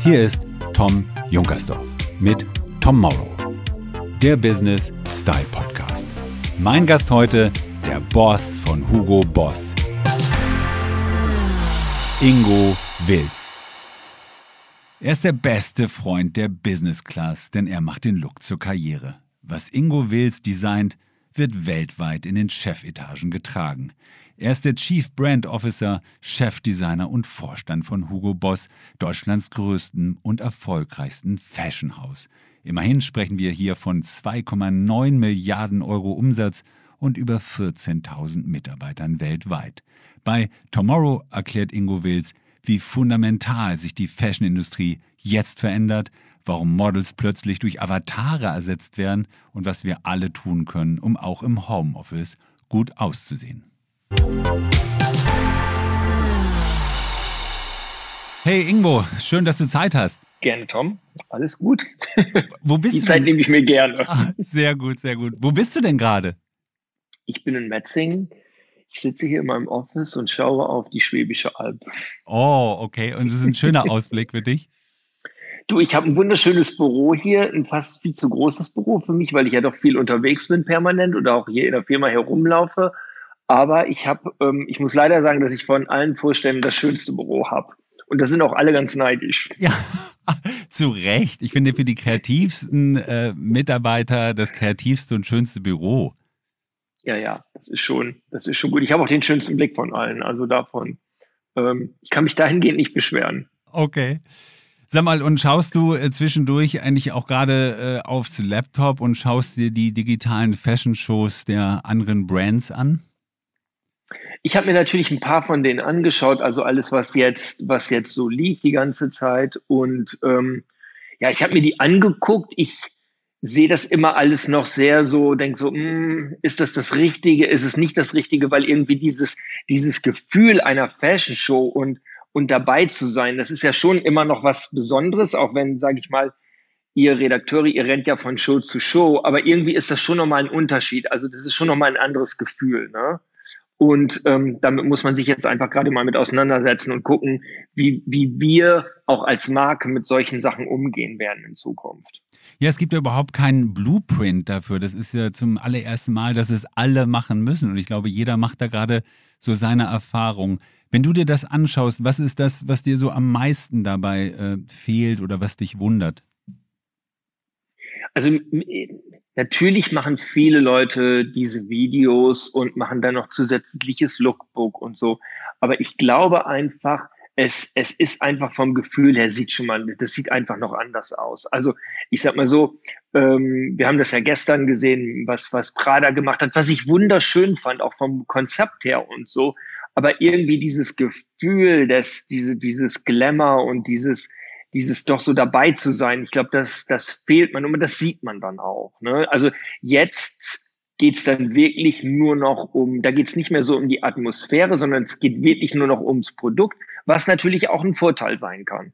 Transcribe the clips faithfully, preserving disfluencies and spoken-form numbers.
Hier ist Tom Junkersdorf mit Tomorrow, der Business Style Podcast. Mein Gast heute, der Boss von Hugo Boss, Ingo Wilts. Er ist der beste Freund der Business Class, denn er macht den Look zur Karriere. Was Ingo Wilts designt, wird weltweit in den Chefetagen getragen. Er ist der Chief Brand Officer, Chefdesigner und Vorstand von Hugo Boss, Deutschlands größten und erfolgreichsten Fashionhaus. Immerhin sprechen wir hier von zwei Komma neun Milliarden Euro Umsatz und über vierzehntausend Mitarbeitern weltweit. Bei Tomorrow erklärt Ingo Wilts, wie fundamental sich die Fashionindustrie jetzt verändert, warum Models plötzlich durch Avatare ersetzt werden und was wir alle tun können, um auch im Homeoffice gut auszusehen. Hey Ingo, schön, dass du Zeit hast. Gerne, Tom. Alles gut. Wo bist Die du Zeit denn? nehme ich mir gerne. Ah, sehr gut, sehr gut. Wo bist du denn gerade? Ich bin in Metzingen. Ich sitze hier in meinem Office und schaue auf die Schwäbische Alb. Oh, okay. Und es ist ein schöner Ausblick für dich? Du, ich habe ein wunderschönes Büro hier, ein fast viel zu großes Büro für mich, weil ich ja doch viel unterwegs bin permanent oder auch hier in der Firma herumlaufe. Aber ich habe, ähm, ich muss leider sagen, dass ich von allen Vorständen das schönste Büro habe. Und da sind auch alle ganz neidisch. Ja, zu Recht. Ich finde für die kreativsten äh, Mitarbeiter das kreativste und schönste Büro. Ja, ja, das ist schon, das ist schon gut. Ich habe auch den schönsten Blick von allen. Also davon, ähm, ich kann mich dahingehend nicht beschweren. Okay. Sag mal, und schaust du äh, zwischendurch eigentlich auch gerade äh, aufs Laptop und schaust dir die digitalen Fashion-Shows der anderen Brands an? Ich habe mir natürlich ein paar von denen angeschaut, also alles, was jetzt, was jetzt so lief die ganze Zeit. Und ähm, ja, ich habe mir die angeguckt. Ich sehe das immer alles noch sehr so, denke so, mh, ist das das Richtige? Ist es nicht das Richtige? Weil irgendwie dieses, dieses Gefühl einer Fashion Show und, und dabei zu sein, das ist ja schon immer noch was Besonderes, auch wenn, sage ich mal, ihr Redakteure, ihr rennt ja von Show zu Show, aber irgendwie ist das schon nochmal ein Unterschied. Also das ist schon nochmal ein anderes Gefühl, ne? Und ähm, damit muss man sich jetzt einfach gerade mal mit auseinandersetzen und gucken, wie, wie wir auch als Marke mit solchen Sachen umgehen werden in Zukunft. Ja, es gibt ja überhaupt keinen Blueprint dafür. Das ist ja zum allerersten Mal, dass es alle machen müssen. Und ich glaube, jeder macht da gerade so seine Erfahrung. Wenn du dir das anschaust, was ist das, was dir so am meisten dabei äh, fehlt oder was dich wundert? Also m- natürlich machen viele Leute diese Videos und machen dann noch zusätzliches Lookbook und so. Aber ich glaube einfach, es, es ist einfach vom Gefühl her, sieht schon mal, das sieht einfach noch anders aus. Also ich sag mal so, ähm, wir haben das ja gestern gesehen, was, was Prada gemacht hat, was ich wunderschön fand, auch vom Konzept her und so. Aber irgendwie dieses Gefühl, dass diese, dieses Glamour und dieses, dieses doch so dabei zu sein, ich glaube, das, das fehlt man und das sieht man dann auch. Ne? Also jetzt geht es dann wirklich nur noch um, da geht es nicht mehr so um die Atmosphäre, sondern es geht wirklich nur noch ums Produkt, was natürlich auch ein Vorteil sein kann.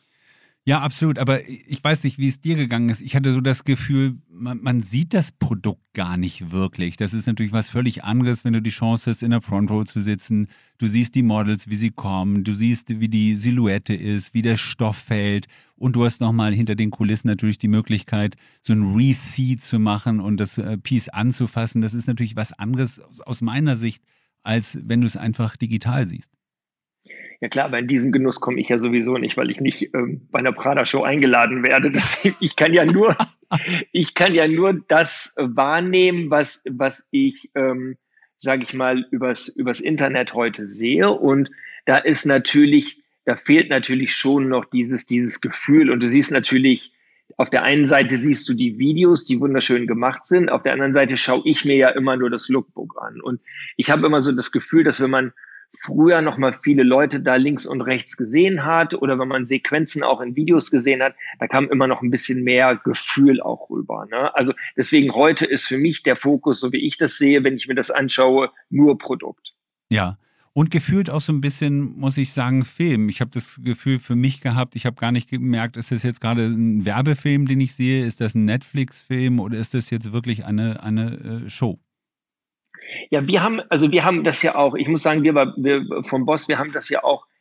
Ja, absolut. Aber ich weiß nicht, wie es dir gegangen ist. Ich hatte so das Gefühl, man, man sieht das Produkt gar nicht wirklich. Das ist natürlich was völlig anderes, wenn du die Chance hast, in der Front Row zu sitzen. Du siehst die Models, wie sie kommen. Du siehst, wie die Silhouette ist, wie der Stoff fällt. Und du hast nochmal hinter den Kulissen natürlich die Möglichkeit, so ein Re-See zu machen und das äh, Piece anzufassen. Das ist natürlich was anderes aus, aus meiner Sicht, als wenn du es einfach digital siehst. Ja klar, aber in diesen Genuss komme ich ja sowieso nicht, weil ich nicht ähm, bei einer Prada-Show eingeladen werde. Deswegen, ich kann ja nur, ich kann ja nur das äh, wahrnehmen, was, was ich, ähm, sage ich mal, übers, übers Internet heute sehe. Und da ist natürlich, da fehlt natürlich schon noch dieses, dieses Gefühl. Und du siehst natürlich, auf der einen Seite siehst du die Videos, die wunderschön gemacht sind. Auf der anderen Seite schaue ich mir ja immer nur das Lookbook an. Und ich habe immer so das Gefühl, dass wenn man früher noch mal viele Leute da links und rechts gesehen hat oder wenn man Sequenzen auch in Videos gesehen hat, da kam immer noch ein bisschen mehr Gefühl auch rüber. Ne? Also deswegen heute ist für mich der Fokus, so wie ich das sehe, wenn ich mir das anschaue, nur Produkt. Ja, und gefühlt auch so ein bisschen, muss ich sagen, Film. Ich habe das Gefühl für mich gehabt, ich habe gar nicht gemerkt, ist das jetzt gerade ein Werbefilm, den ich sehe? Ist das ein Netflix-Film oder ist das jetzt wirklich eine, eine äh, Show? Ja, wir haben, also wir haben das ja auch, ich muss sagen, wir, wir vom Boss, wir haben das ja auch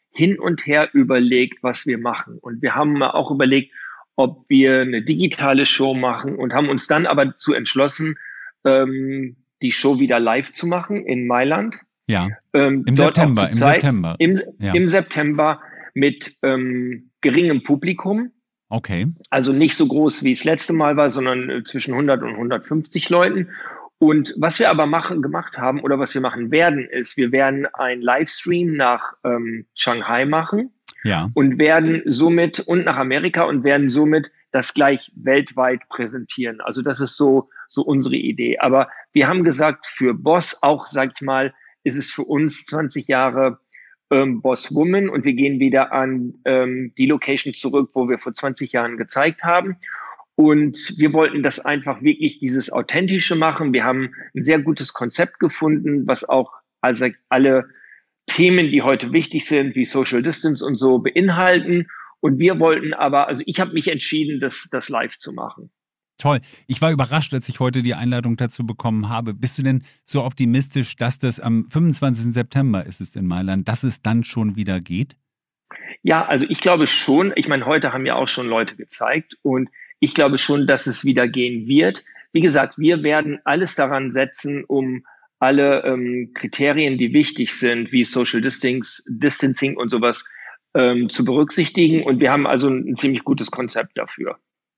hin und her überlegt, was wir machen. Und wir haben auch überlegt, ob wir eine digitale Show machen und haben uns dann aber dazu entschlossen, ähm, die Show wieder live zu machen in Mailand. Ja, Ähm, im dort auch September, zu im Zeit, September. im, Ja, im September mit ähm, geringem Publikum. okay. Also nicht so groß wie das letzte Mal war, sondern äh, zwischen hundert und hundertfünfzig Leuten. Und was wir aber machen, gemacht haben oder was wir machen werden, ist, wir werden einen Livestream nach ähm, Shanghai machen Ja, und werden somit und nach Amerika und werden somit das gleich weltweit präsentieren. Also das ist so, so unsere Idee. Aber wir haben gesagt, für Boss auch, sag ich mal, ist es für uns zwanzig Jahre ähm, Boss Woman und wir gehen wieder an ähm, die Location zurück, wo wir vor zwanzig Jahren gezeigt haben. Und wir wollten das einfach wirklich dieses Authentische machen. Wir haben ein sehr gutes Konzept gefunden, was auch also alle Themen, die heute wichtig sind, wie Social Distance und so, beinhalten. Und wir wollten aber, also ich habe mich entschieden, das, das live zu machen. toll. Ich war überrascht, als ich heute die Einladung dazu bekommen habe. Bist du denn so optimistisch, dass das am fünfundzwanzigsten September ist es in Mailand, dass es dann schon wieder geht? Ja, also ich glaube schon, ich meine, heute haben ja auch schon Leute gezeigt und ich glaube schon, dass es wieder gehen wird. Wie gesagt, wir werden alles daran setzen, um alle ähm, Kriterien, die wichtig sind, wie Social Distance, Distancing und sowas, ähm, zu berücksichtigen. Und wir haben also ein, ein ziemlich gutes Konzept dafür.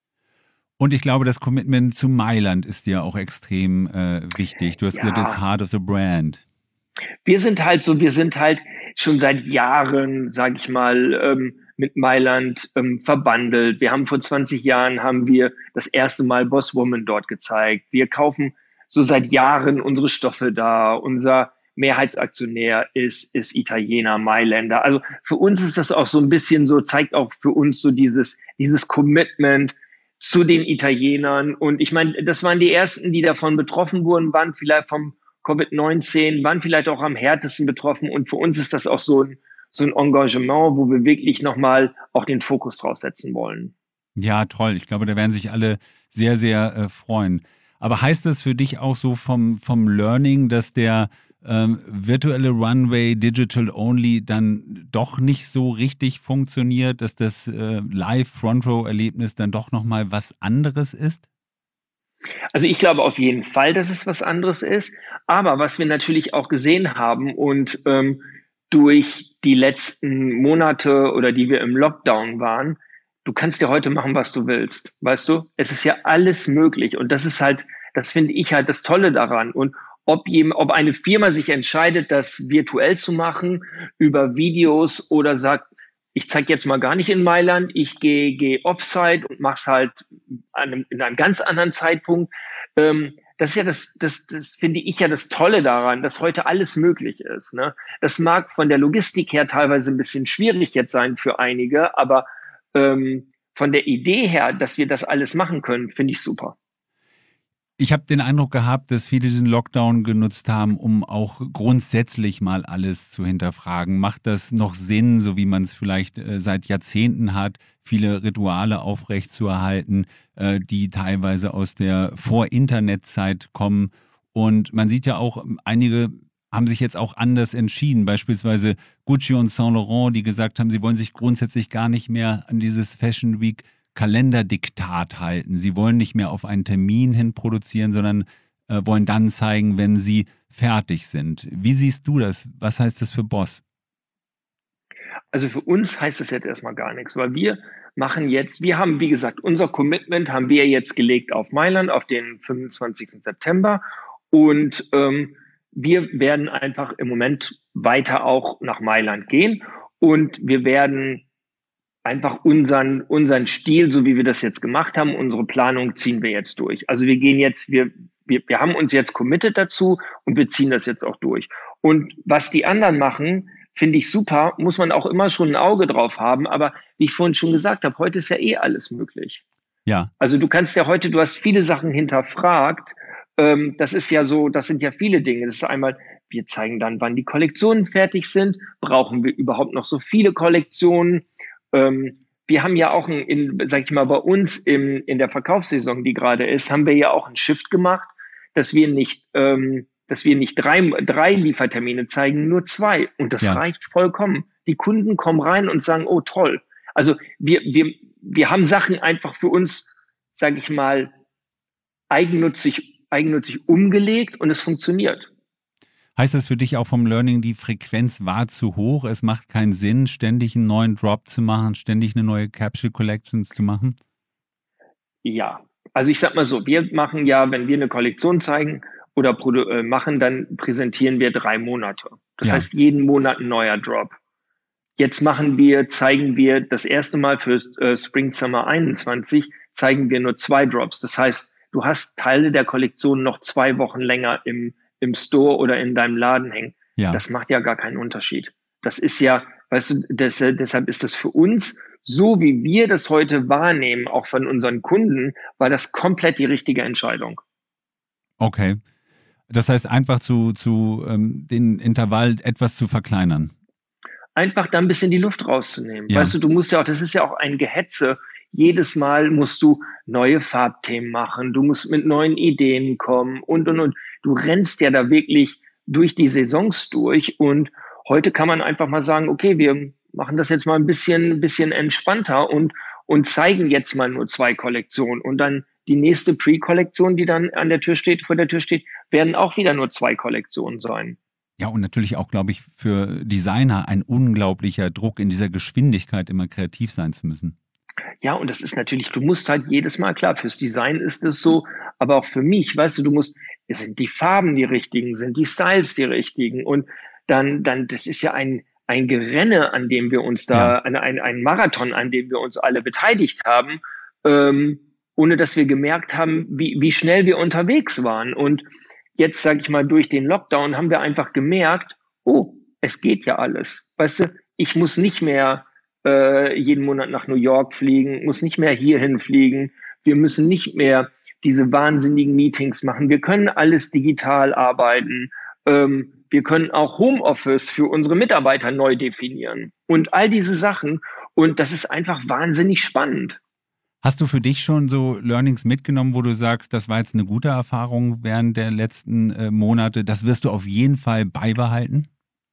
Und ich glaube, das Commitment zu Mailand ist dir auch extrem äh, wichtig. Du hast gesagt, it's Ja, heart of the brand. wir sind halt so, wir sind halt schon seit Jahren, sage ich mal, ähm, mit Mailand ähm, verbandelt. Wir haben vor zwanzig Jahren haben wir das erste Mal Boss Woman dort gezeigt. Wir kaufen so seit Jahren unsere Stoffe da. Unser Mehrheitsaktionär ist, ist Italiener, Mailänder. Also für uns ist das auch so ein bisschen so, zeigt auch für uns so dieses, dieses Commitment zu den Italienern. Und ich meine, das waren die ersten, die davon betroffen wurden, waren vielleicht vom Covid neunzehn, waren vielleicht auch am härtesten betroffen. Und für uns ist das auch so ein, so ein Engagement, wo wir wirklich nochmal auch den Fokus drauf setzen wollen. Ja, toll. Ich glaube, da werden sich alle sehr, sehr äh, freuen. Aber heißt das für dich auch so vom, vom Learning, dass der ähm, virtuelle Runway Digital Only dann doch nicht so richtig funktioniert, dass das äh, Live-Front-Row-Erlebnis dann doch nochmal was anderes ist? Also ich glaube auf jeden Fall, dass es was anderes ist. Aber was wir natürlich auch gesehen haben und ähm, durch die letzten Monate oder die wir im Lockdown waren, du kannst ja heute machen, was du willst. Weißt du? Es ist ja alles möglich. Und das ist halt, das finde ich halt das Tolle daran. Und ob, jem, ob eine Firma sich entscheidet, das virtuell zu machen über Videos oder sagt, ich zeige jetzt mal gar nicht in Mailand, ich gehe geh offsite und mache es halt an einem, in einem ganz anderen Zeitpunkt. Ähm, das ist ja das, das, das finde ich ja das Tolle daran, dass heute alles möglich ist. Ne? Das mag von der Logistik her teilweise ein bisschen schwierig jetzt sein für einige, aber ähm, von der Idee her, dass wir das alles machen können, finde ich super. Ich habe den Eindruck gehabt, dass viele diesen Lockdown genutzt haben, um auch grundsätzlich mal alles zu hinterfragen. Macht das noch Sinn, so wie man es vielleicht äh, seit Jahrzehnten hat, viele Rituale aufrechtzuerhalten, äh, die teilweise aus der Vor-Internet-Zeit kommen? Und man sieht ja auch, einige haben sich jetzt auch anders entschieden, beispielsweise Gucci und Saint Laurent, die gesagt haben, sie wollen sich grundsätzlich gar nicht mehr an dieses Fashion Week Kalenderdiktat halten. Sie wollen nicht mehr auf einen Termin hin produzieren, sondern äh, wollen dann zeigen, wenn sie fertig sind. Wie siehst du das? Was heißt das für Boss? Also für uns heißt das jetzt erstmal gar nichts, weil wir machen jetzt, wir haben, wie gesagt, unser Commitment haben wir jetzt gelegt auf Mailand, auf den fünfundzwanzigsten September und ähm, wir werden einfach im Moment weiter auch nach Mailand gehen und wir werden einfach unseren, unseren Stil, so wie wir das jetzt gemacht haben, unsere Planung ziehen wir jetzt durch. Also wir gehen jetzt, wir, wir, wir haben uns jetzt committed dazu und wir ziehen das jetzt auch durch. Und was die anderen machen, finde ich super, muss man auch immer schon ein Auge drauf haben. Aber wie ich vorhin schon gesagt habe, heute ist ja eh alles möglich. Ja, Also du kannst ja heute, du hast viele Sachen hinterfragt. Ähm, das ist ja so, das sind ja viele Dinge. Das ist einmal, wir zeigen dann, wann die Kollektionen fertig sind. Brauchen wir überhaupt noch so viele Kollektionen? Ähm, wir haben ja auch, ein, in, sag ich mal, bei uns im, in der Verkaufssaison, die gerade ist, haben wir ja auch ein Shift gemacht, dass wir nicht, ähm, dass wir nicht drei, drei Liefertermine zeigen, nur zwei. Und das ja. reicht vollkommen. Die Kunden kommen rein und sagen, oh toll. Also wir, wir, wir haben Sachen einfach für uns, sage ich mal, eigennützig, eigennützig umgelegt und es funktioniert. Heißt das für dich auch vom Learning, die Frequenz war zu hoch? Es macht keinen Sinn, ständig einen neuen Drop zu machen, ständig eine neue Capsule Collections zu machen? Ja, also ich sag mal so, wir machen ja, wenn wir eine Kollektion zeigen oder produ äh, machen, dann präsentieren wir drei Monate. Das Ja, heißt, jeden Monat ein neuer Drop. Jetzt machen wir, zeigen wir das erste Mal für äh, Spring Summer einundzwanzig, zeigen wir nur zwei Drops. Das heißt, du hast Teile der Kollektion noch zwei Wochen länger im, im Store oder in deinem Laden hängen. ja. Das macht ja gar keinen Unterschied. Das ist ja, weißt du, das, deshalb ist das für uns, so wie wir das heute wahrnehmen, auch von unseren Kunden, war das komplett die richtige Entscheidung. Okay. Das heißt einfach zu, zu ähm, den Intervall etwas zu verkleinern. Einfach da ein bisschen die Luft rauszunehmen. Ja, Weißt du, du musst ja auch, das ist ja auch ein Gehetze. Jedes Mal musst du neue Farbthemen machen, du musst mit neuen Ideen kommen und, und, und. Du rennst ja da wirklich durch die Saisons durch und heute kann man einfach mal sagen, okay, wir machen das jetzt mal ein bisschen, ein bisschen entspannter und, und zeigen jetzt mal nur zwei Kollektionen und dann die nächste Pre-Kollektion, die dann an der Tür steht, vor der Tür steht, werden auch wieder nur zwei Kollektionen sein. ja, und natürlich auch, glaube ich, für Designer ein unglaublicher Druck, in dieser Geschwindigkeit immer kreativ sein zu müssen. Ja, und das ist natürlich, du musst halt jedes Mal, klar, fürs Design ist es so, aber auch für mich, weißt du, du musst, sind die Farben die richtigen, sind die Styles die richtigen und dann, dann, das ist ja ein, ein Gerenne, an dem wir uns Ja, da, ein, ein, ein Marathon, an dem wir uns alle beteiligt haben, ähm, ohne dass wir gemerkt haben, wie, wie schnell wir unterwegs waren. Und jetzt, sage ich mal, durch den Lockdown haben wir einfach gemerkt, oh, es geht ja alles. Weißt du, ich muss nicht mehr äh, jeden Monat nach New York fliegen, muss nicht mehr hierhin fliegen. Wir müssen nicht mehr diese wahnsinnigen Meetings machen. Wir können alles digital arbeiten. Ähm, wir können auch Homeoffice für unsere Mitarbeiter neu definieren und all diese Sachen. Und das ist einfach wahnsinnig spannend. hast du für dich schon so Learnings mitgenommen, wo du sagst, das war jetzt eine gute Erfahrung während der letzten äh, Monate? Das wirst du auf jeden Fall beibehalten?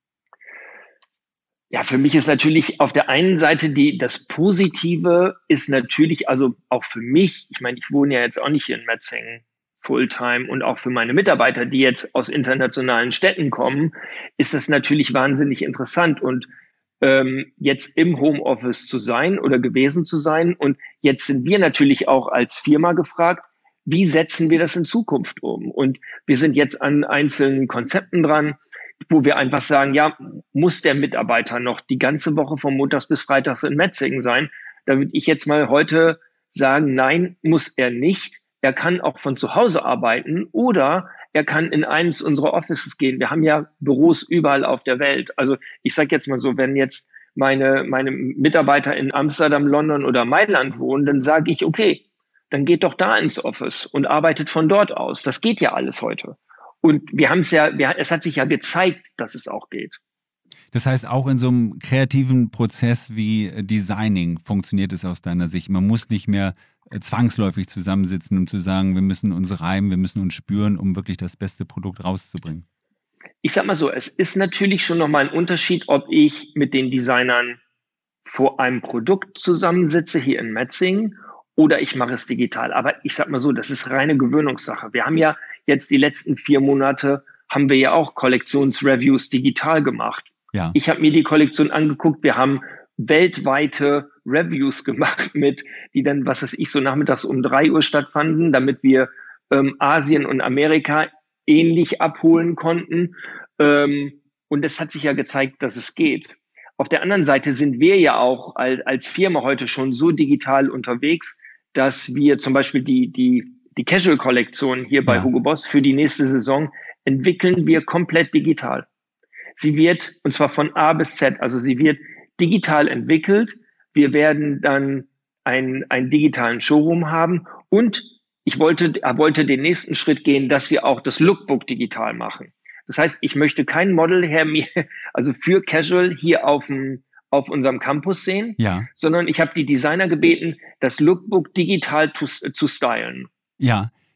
Ja, für mich ist natürlich auf der einen Seite die, das Positive ist natürlich, also auch für mich, ich meine, ich wohne ja jetzt auch nicht hier in Metzingen Fulltime und auch für meine Mitarbeiter, die jetzt aus internationalen Städten kommen, ist das natürlich wahnsinnig interessant und ähm, jetzt im Homeoffice zu sein oder gewesen zu sein. Und jetzt sind wir natürlich auch als Firma gefragt, wie setzen wir das in Zukunft um? Und wir sind jetzt an einzelnen Konzepten dran, wo wir einfach sagen, ja, muss der Mitarbeiter noch die ganze Woche von Montags bis Freitags in Metzingen sein? Da würde ich jetzt mal heute sagen, nein, muss er nicht. Er kann auch von zu Hause arbeiten oder er kann in eines unserer Offices gehen. Wir haben ja Büros überall auf der Welt. Also ich sage jetzt mal so, wenn jetzt meine, meine Mitarbeiter in Amsterdam, London oder Mailand wohnen, dann sage ich, okay, dann geht doch da ins Office und arbeitet von dort aus. Das geht ja alles heute. Und wir haben es ja, wir, es hat sich ja gezeigt, dass es auch geht. Das heißt, auch in so einem kreativen Prozess wie äh, Designing funktioniert es aus deiner Sicht. Man muss nicht mehr äh, zwangsläufig zusammensitzen, um zu sagen, wir müssen uns reimen, wir müssen uns spüren, um wirklich das beste Produkt rauszubringen. Ich sag mal so, es ist natürlich schon nochmal ein Unterschied, ob ich mit den Designern vor einem Produkt zusammensitze hier in Metzingen oder ich mache es digital. Aber ich sag mal so, das ist reine Gewöhnungssache. Wir haben ja jetzt die letzten vier Monate, haben wir ja auch Kollektionsreviews digital gemacht. Ja, Ich habe mir die Kollektion angeguckt. Wir haben weltweite Reviews gemacht mit, die dann, was weiß ich, so nachmittags um drei Uhr stattfanden, damit wir ähm, Asien und Amerika ähnlich abholen konnten. Ähm, und es hat sich ja gezeigt, dass es geht. Auf der anderen Seite sind wir ja auch als, als Firma heute schon so digital unterwegs, dass wir zum Beispiel die, die, die Casual-Kollektion hier bei ja, Hugo Boss für die nächste Saison entwickeln wir komplett digital. Sie wird, und zwar von A bis Z, also sie wird digital entwickelt. Wir werden dann einen, einen digitalen Showroom haben und ich wollte, er wollte den nächsten Schritt gehen, dass wir auch das Lookbook digital machen. Das heißt, ich möchte kein Model her mir, also für Casual hier auf dem, auf unserem Campus sehen, ja, sondern ich habe die Designer gebeten, das Lookbook digital zu, zu stylen. ja.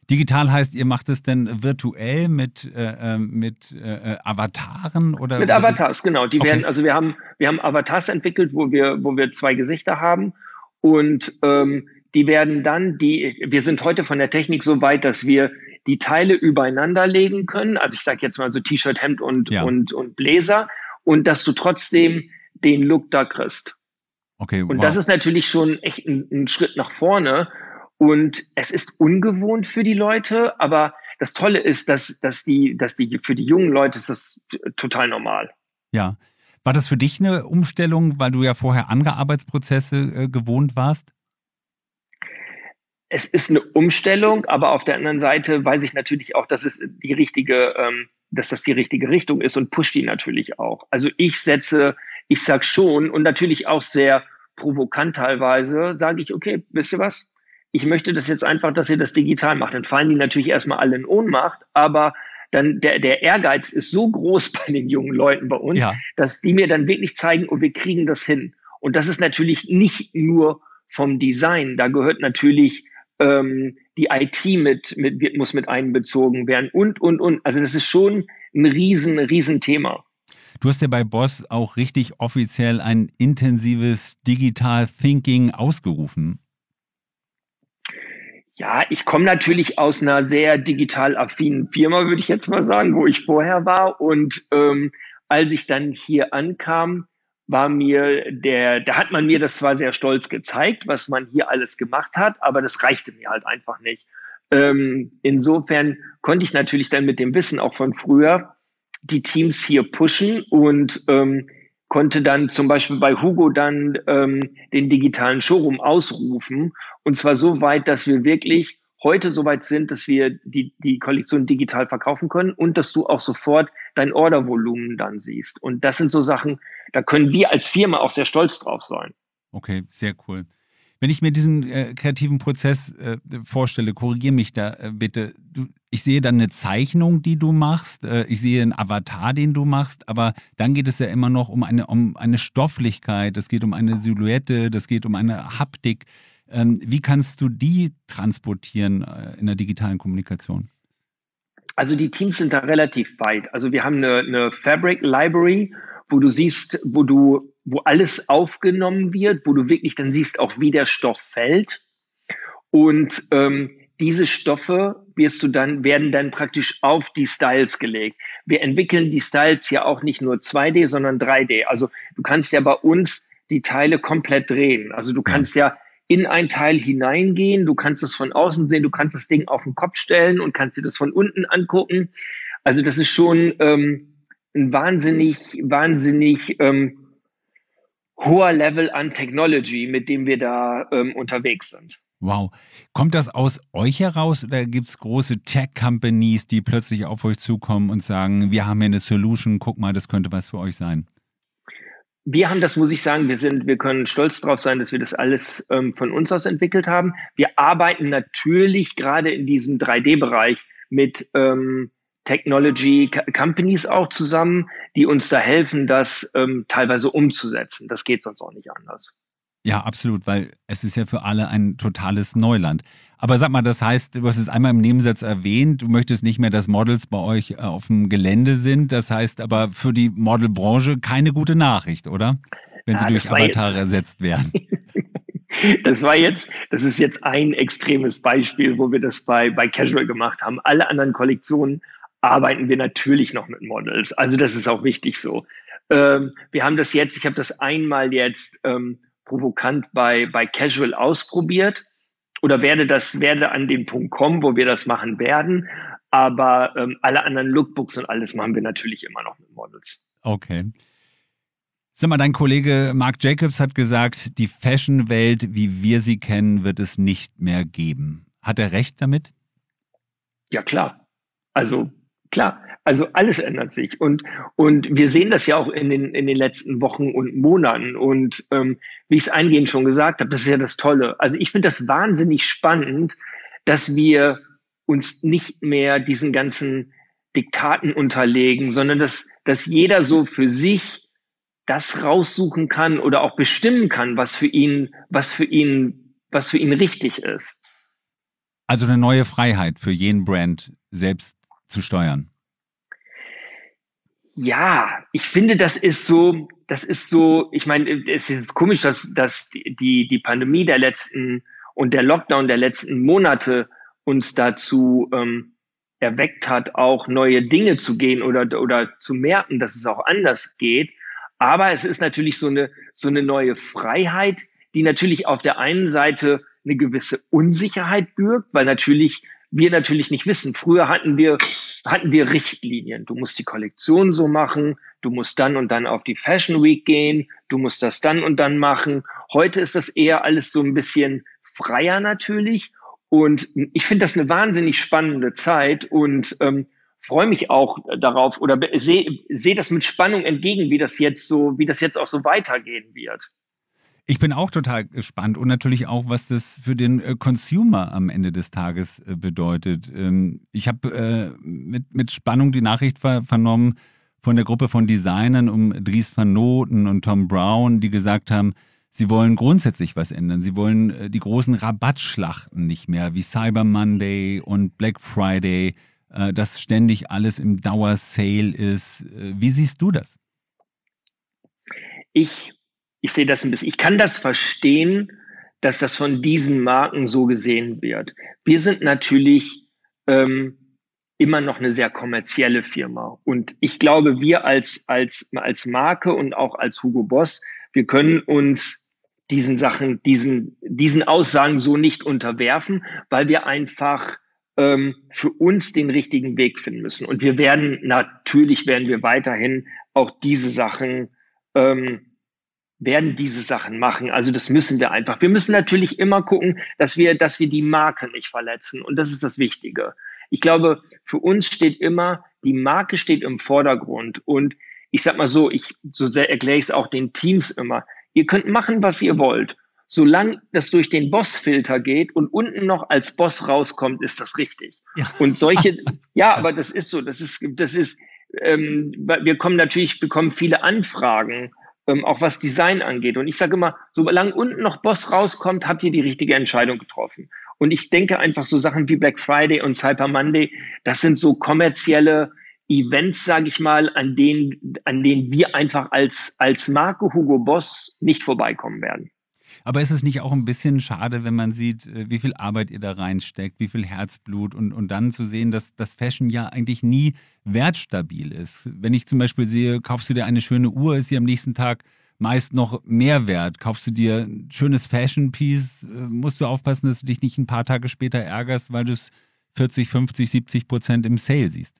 Digital heißt, ihr macht es denn virtuell mit, äh, äh, mit äh, Avataren oder, Mit oder wie? Avatars, genau. Die werden, Okay, also wir haben, wir haben Avatars entwickelt, wo wir, wo wir zwei Gesichter haben und ähm, die werden dann, die, wir sind heute von der Technik so weit, dass wir die Teile übereinander legen können. Also ich sage jetzt mal so T-Shirt, Hemd und, ja, und, und Bläser und dass du trotzdem den Look da kriegst. okay, Und das wow. ist natürlich schon echt ein, ein Schritt nach vorne. Und es ist ungewohnt für die Leute, aber das Tolle ist, dass, dass die, dass die, für die jungen Leute ist das total normal. Ja. War das für dich eine Umstellung, weil du ja vorher andere Arbeitsprozesse äh, gewohnt warst? Es ist eine Umstellung, aber auf der anderen Seite weiß ich natürlich auch, dass es die richtige, ähm, dass das die richtige Richtung ist und pusht die natürlich auch. Also ich setze, ich sag schon und natürlich auch sehr provokant teilweise, sage ich, okay, wisst ihr was? Ich möchte das jetzt einfach, dass ihr das digital macht. Dann fallen die natürlich erstmal alle in Ohnmacht, aber dann der, der Ehrgeiz ist so groß bei den jungen Leuten bei uns, Ja. dass die mir dann wirklich zeigen, oh, wir kriegen das hin. Und das ist natürlich nicht nur vom Design. Da gehört natürlich ähm, die I T mit, mit, muss mit einbezogen werden und, und, und. Also das ist schon ein riesen, riesen Thema. Du hast ja bei Boss auch richtig offiziell ein intensives Digital Thinking ausgerufen. Ja, ich komme natürlich aus einer sehr digital affinen Firma, würde ich jetzt mal sagen, wo ich vorher war. Und ähm, als ich dann hier ankam, war mir der, da hat man mir das zwar sehr stolz gezeigt, was man hier alles gemacht hat, aber das reichte mir halt einfach nicht. Ähm, insofern konnte ich natürlich dann mit dem Wissen auch von früher die Teams hier pushen und ähm, konnte dann zum Beispiel bei Hugo dann ähm, den digitalen Showroom ausrufen. Und zwar so weit, dass wir wirklich heute so weit sind, dass wir die, die Kollektion digital verkaufen können und dass du auch sofort dein Ordervolumen dann siehst. Und das sind so Sachen, da können wir als Firma auch sehr stolz drauf sein. Okay, sehr cool. Wenn ich mir diesen äh, kreativen Prozess äh, vorstelle, korrigiere mich da äh, bitte. Du, ich sehe dann eine Zeichnung, die du machst. Äh, ich sehe einen Avatar, den du machst. Aber dann geht es ja immer noch um eine, um eine Stofflichkeit. Es geht um eine Silhouette. Das geht um eine Haptik. Ähm, wie kannst du die transportieren äh, in der digitalen Kommunikation? Also die Teams sind da relativ weit. Also wir haben eine, eine Fabric Library, wo du siehst, wo du, wo alles aufgenommen wird, wo du wirklich dann siehst auch, wie der Stoff fällt. Und ähm, diese Stoffe wirst du dann, werden dann praktisch auf die Styles gelegt. Wir entwickeln die Styles ja auch nicht nur zwei D, sondern drei D. Also du kannst ja bei uns die Teile komplett drehen. Also du Ja. kannst ja in ein Teil hineingehen, du kannst es von außen sehen, du kannst das Ding auf den Kopf stellen und kannst dir das von unten angucken. Also das ist schon ähm, ein wahnsinnig, wahnsinnig ähm, hoher Level an Technology, mit dem wir da ähm, unterwegs sind. Wow. Kommt das aus euch heraus oder gibt es große Tech-Companies, die plötzlich auf euch zukommen und sagen, wir haben hier eine Solution, guck mal, das könnte was für euch sein? Wir haben das, muss ich sagen, wir sind, wir können stolz darauf sein, dass wir das alles ähm, von uns aus entwickelt haben. Wir arbeiten natürlich gerade in diesem drei D-Bereich mit ähm, Technology Companies auch zusammen, die uns da helfen, das ähm, teilweise umzusetzen. Das geht sonst auch nicht anders. Ja, absolut, weil es ist ja für alle ein totales Neuland. Aber sag mal, das heißt, du hast es einmal im Nebensatz erwähnt, du möchtest nicht mehr, dass Models bei euch äh, auf dem Gelände sind. Das heißt aber für die Modelbranche keine gute Nachricht, oder? Wenn sie Ja, durch das war jetzt, Avatare ersetzt werden. das war jetzt, das ist jetzt ein extremes Beispiel, wo wir das bei, bei Casual gemacht haben. Alle anderen Kollektionen arbeiten wir natürlich noch mit Models. Also das ist auch wichtig so. Ähm, wir haben das jetzt, ich habe das einmal jetzt ähm, provokant bei, bei Casual ausprobiert oder werde das, werde an den Punkt kommen, wo wir das machen werden. Aber ähm, alle anderen Lookbooks und alles machen wir natürlich immer noch mit Models. Okay. Sag mal, dein Kollege Marc Jacobs hat gesagt, die Fashion-Welt, wie wir sie kennen, wird es nicht mehr geben. Hat er recht damit? Ja, klar. Also klar, also alles ändert sich. Und, und wir sehen das ja auch in den, in den letzten Wochen und Monaten. Und ähm, wie ich es eingehend schon gesagt habe, das ist ja das Tolle. Also ich finde das wahnsinnig spannend, dass wir uns nicht mehr diesen ganzen Diktaten unterlegen, sondern dass, dass jeder so für sich das raussuchen kann oder auch bestimmen kann, was für ihn, was für ihn, was für ihn richtig ist. Also eine neue Freiheit für jeden Brand selbst zu steuern. Ja, ich finde, das ist so, das ist so, ich meine, es ist komisch, dass, dass die, die Pandemie der letzten und der Lockdown der letzten Monate uns dazu ähm, erweckt hat, auch neue Dinge zu gehen oder, oder zu merken, dass es auch anders geht. Aber es ist natürlich so eine, so eine neue Freiheit, die natürlich auf der einen Seite eine gewisse Unsicherheit bürgt, weil natürlich wir natürlich nicht wissen. Früher hatten wir, hatten wir Richtlinien. Du musst die Kollektion so machen, du musst dann und dann auf die Fashion Week gehen, du musst das dann und dann machen. Heute ist das eher alles so ein bisschen freier natürlich. Und ich finde das eine wahnsinnig spannende Zeit und ähm, freue mich auch darauf oder sehe seh das mit Spannung entgegen, wie das jetzt so, wie das jetzt auch so weitergehen wird. Ich bin auch total gespannt und natürlich auch, was das für den äh, Consumer am Ende des Tages äh, bedeutet. Ähm, ich habe äh, mit, mit Spannung die Nachricht ver vernommen von der Gruppe von Designern um Dries van Noten und Tom Brown, die gesagt haben, sie wollen grundsätzlich was ändern. Sie wollen äh, die großen Rabattschlachten nicht mehr, wie Cyber Monday und Black Friday, äh, dass ständig alles im Dauersale ist. Äh, wie siehst du das? Ich Ich sehe das ein bisschen. Ich kann das verstehen, dass das von diesen Marken so gesehen wird. Wir sind natürlich ähm, immer noch eine sehr kommerzielle Firma. Und ich glaube, wir als, als, als Marke und auch als Hugo Boss, wir können uns diesen Sachen, diesen, diesen Aussagen so nicht unterwerfen, weil wir einfach ähm, für uns den richtigen Weg finden müssen. Und wir werden, natürlich werden wir weiterhin auch diese Sachen ähm, werden diese Sachen machen. Also das müssen wir einfach. Wir müssen natürlich immer gucken, dass wir, dass wir die Marke nicht verletzen. Und das ist das Wichtige. Ich glaube, für uns steht immer, die Marke steht im Vordergrund. Und ich sag mal so, ich, so sehr erkläre ich es auch den Teams immer. Ihr könnt machen, was ihr wollt. Solange das durch den Boss-Filter geht und unten noch als Boss rauskommt, ist das richtig. Ja. Und solche, ja, aber das ist so, das ist, das ist, ähm, wir kommen natürlich, bekommen viele Anfragen, ähm, auch was Design angeht. Und ich sage immer, solange unten noch Boss rauskommt, habt ihr die richtige Entscheidung getroffen. Und ich denke einfach so Sachen wie Black Friday und Cyber Monday, das sind so kommerzielle Events, sage ich mal, an denen, an denen wir einfach als, als Marke Hugo Boss nicht vorbeikommen werden. Aber ist es nicht auch ein bisschen schade, wenn man sieht, äh, wie viel Arbeit ihr da reinsteckt, wie viel Herzblut und, und dann zu sehen, dass das Fashion ja eigentlich nie wertstabil ist? Wenn ich zum Beispiel sehe, kaufst du dir eine schöne Uhr, ist sie am nächsten Tag meist noch mehr wert. Kaufst du dir ein schönes Fashion-Piece, äh, musst du aufpassen, dass du dich nicht ein paar Tage später ärgerst, weil du es vierzig, fünfzig, siebzig Prozent im Sale siehst.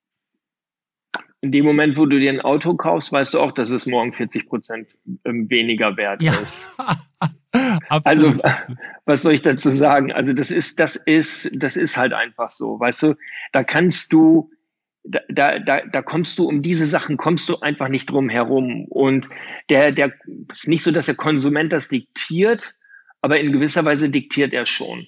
In dem Moment, wo du dir ein Auto kaufst, weißt du auch, dass es morgen vierzig Prozent weniger wert Ja, ist. Also, absolut. absolut. was soll ich dazu sagen? Also, das ist, das ist, das ist halt einfach so. Weißt du, da kannst du, da, da, da, da kommst du um diese Sachen, kommst du einfach nicht drum herum. Und der, der, es ist nicht so, dass der Konsument das diktiert, aber in gewisser Weise diktiert er schon.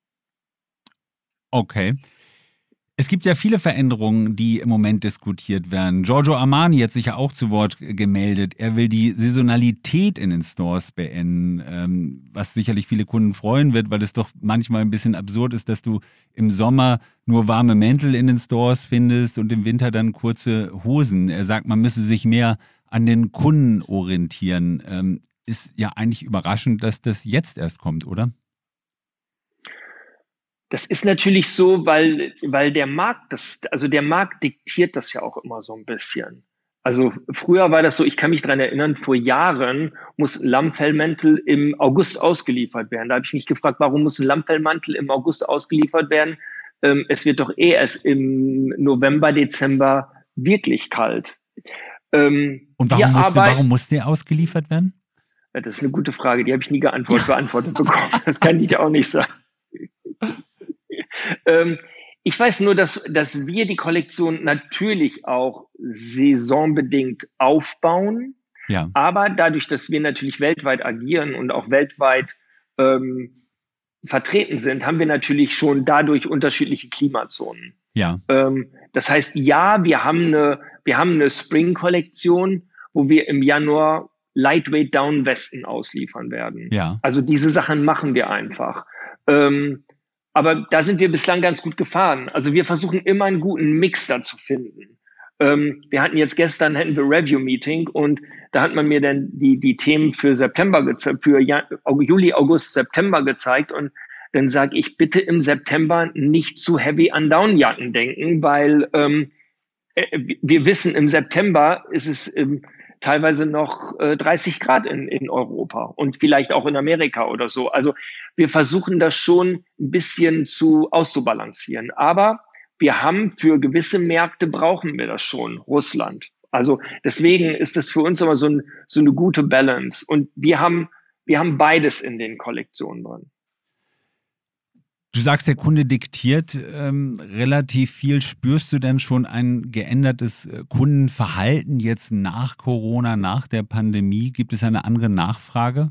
Okay. Es gibt ja viele Veränderungen, die im Moment diskutiert werden. Giorgio Armani hat sich ja auch zu Wort gemeldet. Er will die Saisonalität in den Stores beenden, ähm, was sicherlich viele Kunden freuen wird, weil es doch manchmal ein bisschen absurd ist, dass du im Sommer nur warme Mäntel in den Stores findest und im Winter dann kurze Hosen. Er sagt, man müsse sich mehr an den Kunden orientieren. Ähm, ist ja eigentlich überraschend, dass das jetzt erst kommt, oder? Das ist natürlich so, weil, weil der Markt das, also der Markt diktiert das ja auch immer so ein bisschen. Also früher war das so, ich kann mich dran erinnern, vor Jahren muss ein Lammfellmantel im August ausgeliefert werden. Da habe ich mich gefragt, warum muss ein Lammfellmantel im August ausgeliefert werden? Ähm, es wird doch eh erst im November, Dezember wirklich kalt. Ähm, Und wir warum musste, arbeiten, warum musste er ausgeliefert werden? Ja, das ist eine gute Frage, die habe ich nie geantwortet, beantwortet bekommen. Das kann ich dir auch nicht sagen. Ähm, ich weiß nur, dass, dass wir die Kollektion natürlich auch saisonbedingt aufbauen, Ja, aber dadurch, dass wir natürlich weltweit agieren und auch weltweit ähm, vertreten sind, haben wir natürlich schon dadurch unterschiedliche Klimazonen. ja, Ähm, das heißt, ja, wir haben eine, wir haben eine Spring-Kollektion, wo wir im Januar Lightweight Down Westen ausliefern werden. ja. Also diese Sachen machen wir einfach. Ähm, aber da sind wir bislang ganz gut gefahren. Also wir versuchen immer einen guten Mix da zu finden. Ähm, wir hatten jetzt gestern hatten wir Review-Meeting und da hat man mir dann die, die Themen für September gezeigt, für Jan- Juli, August, September gezeigt und dann sage ich bitte im September nicht zu heavy an Downjacken denken, weil ähm, äh, wir wissen, im September ist es ähm, teilweise noch äh, dreißig Grad in, in Europa und vielleicht auch in Amerika oder so. Also wir versuchen das schon ein bisschen zu auszubalancieren. Aber wir haben für gewisse Märkte brauchen wir das schon, Russland. Also deswegen ist das für uns immer so, ein, so eine gute Balance. Und wir haben, wir haben beides in den Kollektionen drin. Du sagst, der Kunde diktiert ähm, relativ viel. Spürst du denn schon ein geändertes äh, Kundenverhalten jetzt nach Corona, nach der Pandemie? Gibt es eine andere Nachfrage?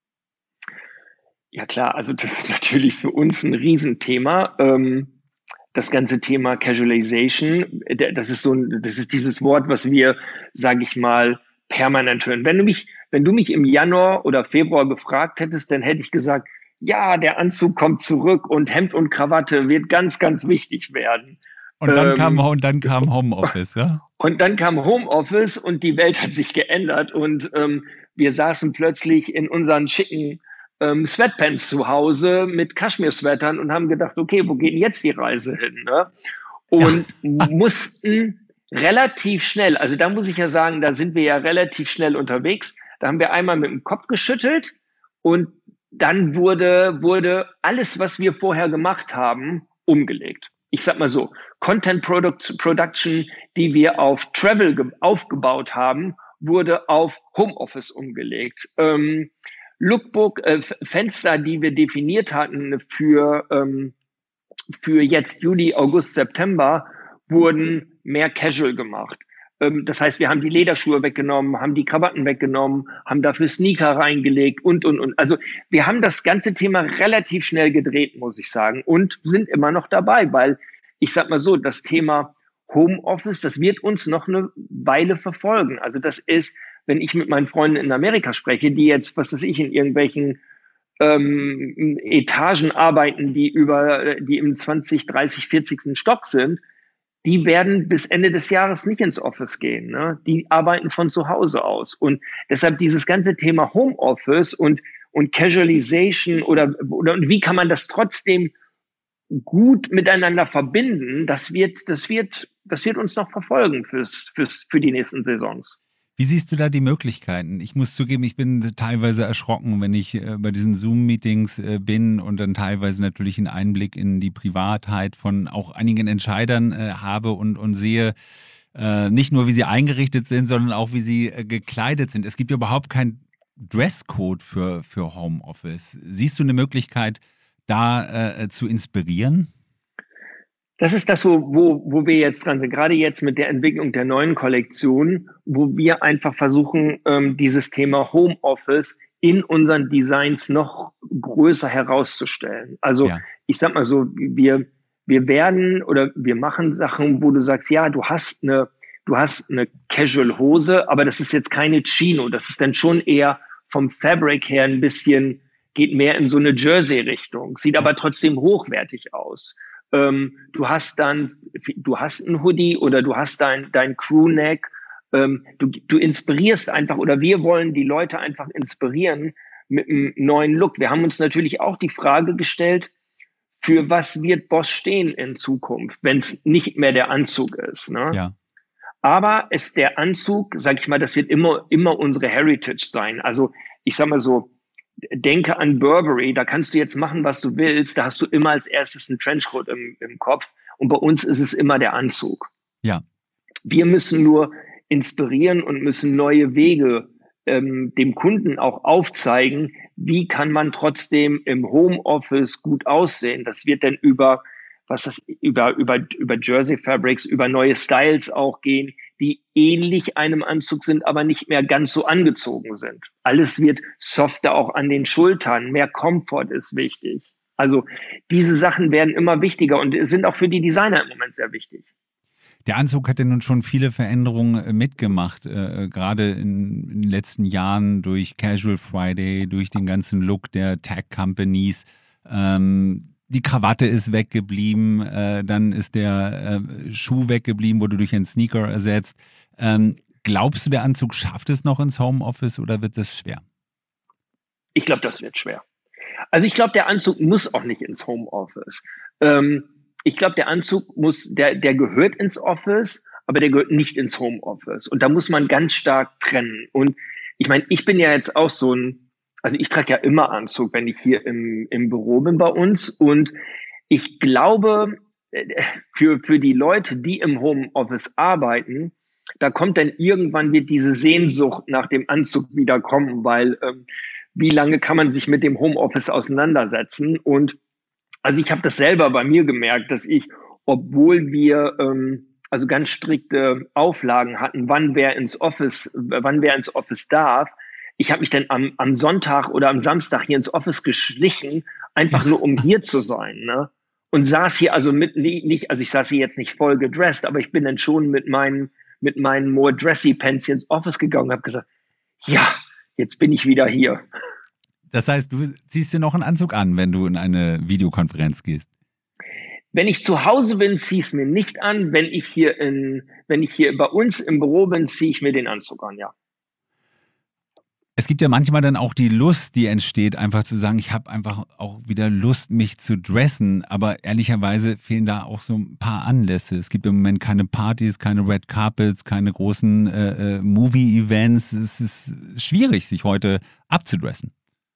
Ja klar, also das ist natürlich für uns ein Riesenthema. Ähm, das ganze Thema Casualization, der- das ist so ein, das ist dieses Wort, was wir, sage ich mal, permanent hören. Wenn du mich, wenn du mich im Januar oder Februar gefragt hättest, dann hätte ich gesagt, ja, der Anzug kommt zurück und Hemd und Krawatte wird ganz, ganz wichtig werden. Und dann kam, Ähm, und dann kam Homeoffice, ja? und dann kam Homeoffice und die Welt hat sich geändert und ähm, wir saßen plötzlich in unseren schicken ähm, Sweatpants zu Hause mit Kaschmir-Sweatern und haben gedacht, okay, wo geht denn jetzt die Reise hin? Ne? Ja. Und mussten relativ schnell, also da muss ich ja sagen, da sind wir ja relativ schnell unterwegs. Da haben wir einmal mit dem Kopf geschüttelt und dann wurde, wurde alles, was wir vorher gemacht haben, umgelegt. Ich sag mal so, Content Product, Production, die wir auf Travel ge- aufgebaut haben, wurde auf Homeoffice umgelegt. Ähm, Lookbook, äh, F- Fenster, die wir definiert hatten für, ähm, für jetzt Juli, August, September, wurden mehr casual gemacht. Ähm, das heißt, wir haben die Lederschuhe weggenommen, haben die Krawatten weggenommen, haben dafür Sneaker reingelegt und, und, und. Also wir haben das ganze Thema relativ schnell gedreht, muss ich sagen, und sind immer noch dabei, weil ich sag mal so, das Thema Homeoffice, das wird uns noch eine Weile verfolgen. Also das ist, wenn ich mit meinen Freunden in Amerika spreche, die jetzt, was weiß ich, in irgendwelchen ähm, Etagen arbeiten, die über, die im zwanzig, dreißig, vierzigsten Stock sind, die werden bis Ende des Jahres nicht ins Office gehen. Ne? Die arbeiten von zu Hause aus. Und deshalb dieses ganze Thema Homeoffice und, und Casualization oder, oder und wie kann man das trotzdem gut miteinander verbinden, das wird, das wird, das wird uns noch verfolgen fürs, fürs, für die nächsten Saisons. Wie siehst du da die Möglichkeiten? Ich muss zugeben, ich bin teilweise erschrocken, wenn ich äh, bei diesen Zoom-Meetings äh, bin und dann teilweise natürlich einen Einblick in die Privatheit von auch einigen Entscheidern äh, habe und, und sehe, äh, nicht nur wie sie eingerichtet sind, sondern auch wie sie äh, gekleidet sind. Es gibt ja überhaupt keinen Dresscode für, für Homeoffice. Siehst du eine Möglichkeit, da äh, zu inspirieren? Das ist das, wo, wo, wo wir jetzt dran sind. Gerade jetzt mit der Entwicklung der neuen Kollektion, wo wir einfach versuchen, ähm, dieses Thema Homeoffice in unseren Designs noch größer herauszustellen. Also Ja. ich sag mal so, wir, wir werden oder wir machen Sachen, wo du sagst, ja, du hast eine, du hast eine Casual Hose, aber das ist jetzt keine Chino. Das ist dann schon eher vom Fabric her ein bisschen, geht mehr in so eine Jersey-Richtung, sieht aber trotzdem hochwertig aus. Ähm, du hast dann, du hast ein Hoodie oder du hast dein, dein Crewneck. Ähm, du, du inspirierst einfach oder wir wollen die Leute einfach inspirieren mit einem neuen Look. Wir haben uns natürlich auch die Frage gestellt, für was wird Boss stehen in Zukunft, wenn es nicht mehr der Anzug ist. Ne? Ja. Aber es der Anzug, sag ich mal, das wird immer, immer unsere Heritage sein. Also ich sag mal so, denke an Burberry, da kannst du jetzt machen, was du willst. Da hast du immer als erstes einen Trenchcoat im, im Kopf. Und bei uns ist es immer der Anzug. Ja. Wir müssen nur inspirieren und müssen neue Wege ähm, dem Kunden auch aufzeigen, wie kann man trotzdem im Homeoffice gut aussehen. Das wird dann über, was das, über, über, über Jersey Fabrics, über neue Styles auch gehen, die ähnlich einem Anzug sind, aber nicht mehr ganz so angezogen sind. Alles wird softer auch an den Schultern. Mehr Komfort ist wichtig. Also diese Sachen werden immer wichtiger und sind auch für die Designer im Moment sehr wichtig. Der Anzug hat ja nun schon viele Veränderungen äh, mitgemacht, äh, gerade in, in den letzten Jahren durch Casual Friday, durch den ganzen Look der Tech-Companies. Ähm, die Krawatte ist weggeblieben, äh, dann ist der äh, Schuh weggeblieben, wurde durch einen Sneaker ersetzt. Ähm, glaubst du, der Anzug schafft es noch ins Homeoffice oder wird das schwer? Ich glaube, das wird schwer. Also ich glaube, der Anzug muss auch nicht ins Homeoffice. Ähm, ich glaube, der Anzug muss, der, der gehört ins Office, aber der gehört nicht ins Homeoffice. Und da muss man ganz stark trennen. Und ich meine, ich bin ja jetzt auch so ein, also ich trage ja immer Anzug, wenn ich hier im, im Büro bin bei uns. Und ich glaube, äh, für, für die Leute, die im Homeoffice arbeiten, da kommt dann irgendwann wird diese Sehnsucht nach dem Anzug wieder kommen, weil ähm, wie lange kann man sich mit dem Homeoffice auseinandersetzen? Und also ich habe das selber bei mir gemerkt, dass ich, obwohl wir ähm, also ganz strikte Auflagen hatten, wann wer ins Office, wann wer ins Office darf, ich habe mich dann am, am Sonntag oder am Samstag hier ins Office geschlichen, einfach nur um hier zu sein, ne? Und saß hier also mit nicht, also ich saß hier jetzt nicht voll gedressed, aber ich bin dann schon mit meinen mit meinen more dressy Pants hier ins Office gegangen und habe gesagt, ja, jetzt bin ich wieder hier. Das heißt, du ziehst dir noch einen Anzug an, wenn du in eine Videokonferenz gehst? Wenn ich zu Hause bin, ziehe ich es mir nicht an. Wenn ich hier in, wenn ich hier bei uns im Büro bin, ziehe ich mir den Anzug an, ja. Es gibt ja manchmal dann auch die Lust, die entsteht, einfach zu sagen, ich habe einfach auch wieder Lust, mich zu dressen. Aber ehrlicherweise fehlen da auch so ein paar Anlässe. Es gibt im Moment keine Partys, keine Red Carpets, keine großen äh, äh, Movie-Events. Es ist schwierig, sich heute abzudressen.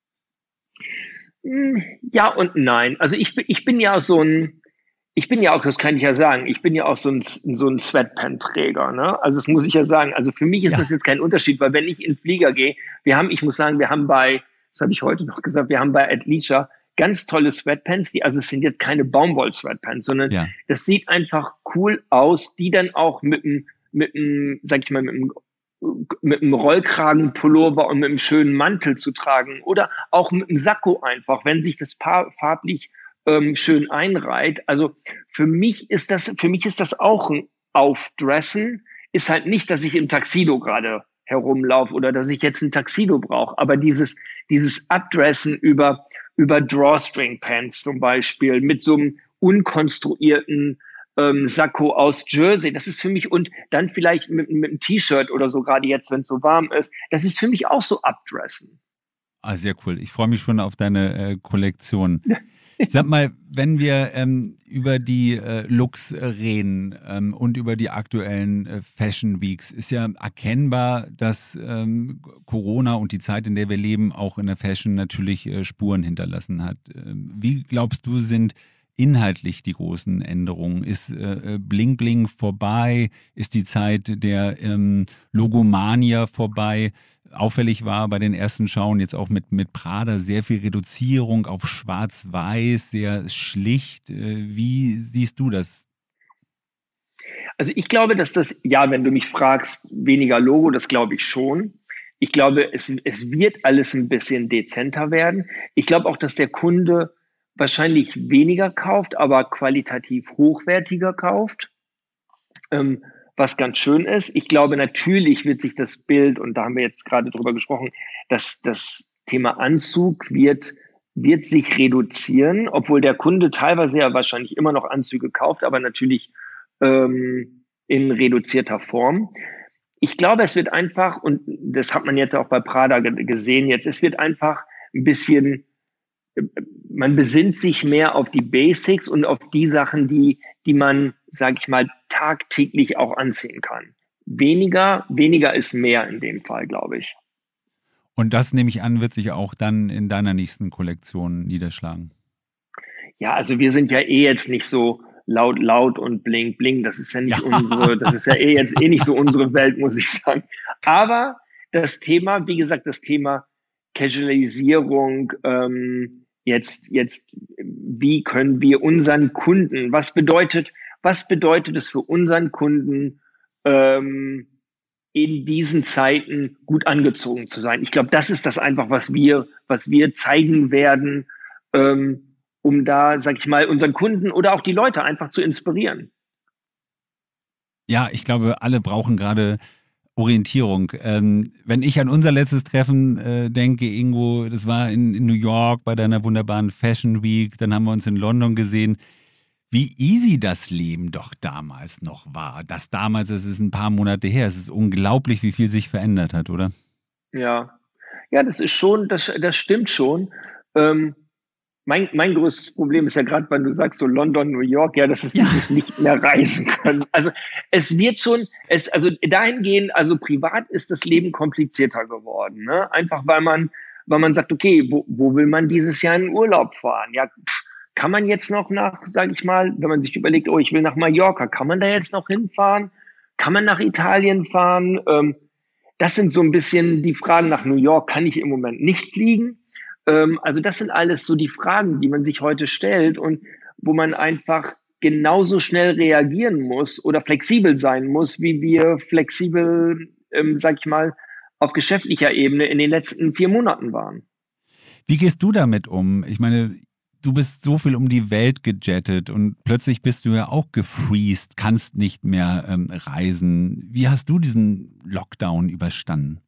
Ja und nein. Also ich, bin- ich bin ja so ein, ich bin ja auch, das kann ich ja sagen, ich bin ja auch so ein, so ein Sweatpant-Träger, ne? Also das muss ich ja sagen. Also für mich ist Ja. das jetzt kein Unterschied, weil wenn ich in den Flieger gehe, wir haben, ich muss sagen, wir haben bei, das habe ich heute noch gesagt, wir haben bei Adleisure ganz tolle Sweatpants, die, also es sind jetzt keine Baumwoll-Sweatpants, sondern Ja. das sieht einfach cool aus, die dann auch mit einem, mit einem, sag ich mal, mit einem mit einem Rollkragenpullover und mit einem schönen Mantel zu tragen oder auch mit einem Sakko einfach, wenn sich das Paar farblich ähm, schön einreiht. Also für mich ist das, für mich ist das auch ein Aufdressen. Ist halt nicht, dass ich im Tuxedo gerade herumlaufe oder dass ich jetzt ein Tuxedo brauche, aber dieses, dieses Abdressen über, über Drawstring Pants zum Beispiel mit so einem unkonstruierten ähm, Sakko aus Jersey, das ist für mich und dann vielleicht mit, mit einem T-Shirt oder so, gerade jetzt, wenn es so warm ist, das ist für mich auch so Abdressen. Ah, sehr cool. Ich freue mich schon auf deine äh, Kollektion. Sag mal, wenn wir ähm, über die äh, Looks äh, reden ähm, und über die aktuellen äh, Fashion Weeks, ist ja erkennbar, dass ähm, Corona und die Zeit, in der wir leben, auch in der Fashion natürlich äh, Spuren hinterlassen hat. Ähm, wie glaubst du, sind inhaltlich die großen Änderungen? Ist äh, Bling Bling vorbei? Ist die Zeit der ähm, Logomania vorbei? Auffällig war bei den ersten Schauen jetzt auch mit, mit Prada sehr viel Reduzierung auf Schwarz-Weiß, sehr schlicht. Äh, Wie siehst du das? Also ich glaube, dass das, ja, wenn du mich fragst, weniger Logo, das glaube ich schon. Ich glaube, es, es wird alles ein bisschen dezenter werden. Ich glaube auch, dass der Kunde wahrscheinlich weniger kauft, aber qualitativ hochwertiger kauft. Ähm, was ganz schön ist. Ich glaube, natürlich wird sich das Bild, und da haben wir jetzt gerade drüber gesprochen, dass das Thema Anzug wird, wird sich reduzieren, obwohl der Kunde teilweise ja wahrscheinlich immer noch Anzüge kauft, aber natürlich ähm, in reduzierter Form. Ich glaube, es wird einfach, und das hat man jetzt auch bei Prada ge- gesehen, jetzt, es wird einfach ein bisschen man besinnt sich mehr auf die Basics und auf die Sachen, die, die man, sag ich mal, tagtäglich auch anziehen kann. Weniger, weniger ist mehr in dem Fall, glaube ich. Und das, nehme ich an, wird sich auch dann in deiner nächsten Kollektion niederschlagen. Ja, also wir sind ja eh jetzt nicht so laut, laut und bling, bling. Das ist ja Ja, nicht unsere, das ist ja eh jetzt eh nicht so unsere Welt, muss ich sagen. Aber das Thema, wie gesagt, das Thema Casualisierung, ähm, jetzt, jetzt, wie können wir unseren Kunden, was bedeutet, was bedeutet es für unseren Kunden, ähm, in diesen Zeiten gut angezogen zu sein? Ich glaube, das ist das einfach, was wir, was wir zeigen werden, ähm, um da, sag ich mal, unseren Kunden oder auch die Leute einfach zu inspirieren. ja, ich glaube, alle brauchen gerade Orientierung. Ähm, wenn ich an unser letztes Treffen äh, denke, Ingo, das war in, in New York bei deiner wunderbaren Fashion Week, dann haben wir uns in London gesehen. Wie easy das Leben doch damals noch war. Das damals, es ist ein paar Monate her. Es ist unglaublich, wie viel sich verändert hat, oder? Ja. Ja, das ist schon, das, das stimmt schon. Ähm, mein, mein größtes Problem ist ja gerade, wenn du sagst, so London, New York, ja, das ist Ja. dieses nicht mehr reisen können. Also es wird schon, es, also dahingehend, also privat ist das Leben komplizierter geworden. Ne? Einfach weil man, weil man sagt, okay, wo, wo will man dieses Jahr in den Urlaub fahren? Ja, pff, kann man jetzt noch nach, sage ich mal, wenn man sich überlegt, oh, ich will nach Mallorca, kann man da jetzt noch hinfahren? Kann man nach Italien fahren? Ähm, das sind so ein bisschen die Fragen. Nach New York kann ich im Moment nicht fliegen. Ähm, also das sind alles so die Fragen, die man sich heute stellt und wo man einfach genauso schnell reagieren muss oder flexibel sein muss, wie wir flexibel, ähm, sag ich mal, auf geschäftlicher Ebene in den letzten vier Monaten waren. Wie gehst du damit um? Ich meine, du bist so viel um die Welt gejettet und plötzlich bist du ja auch gefreezed, kannst nicht mehr ähm, reisen. Wie hast du diesen Lockdown überstanden?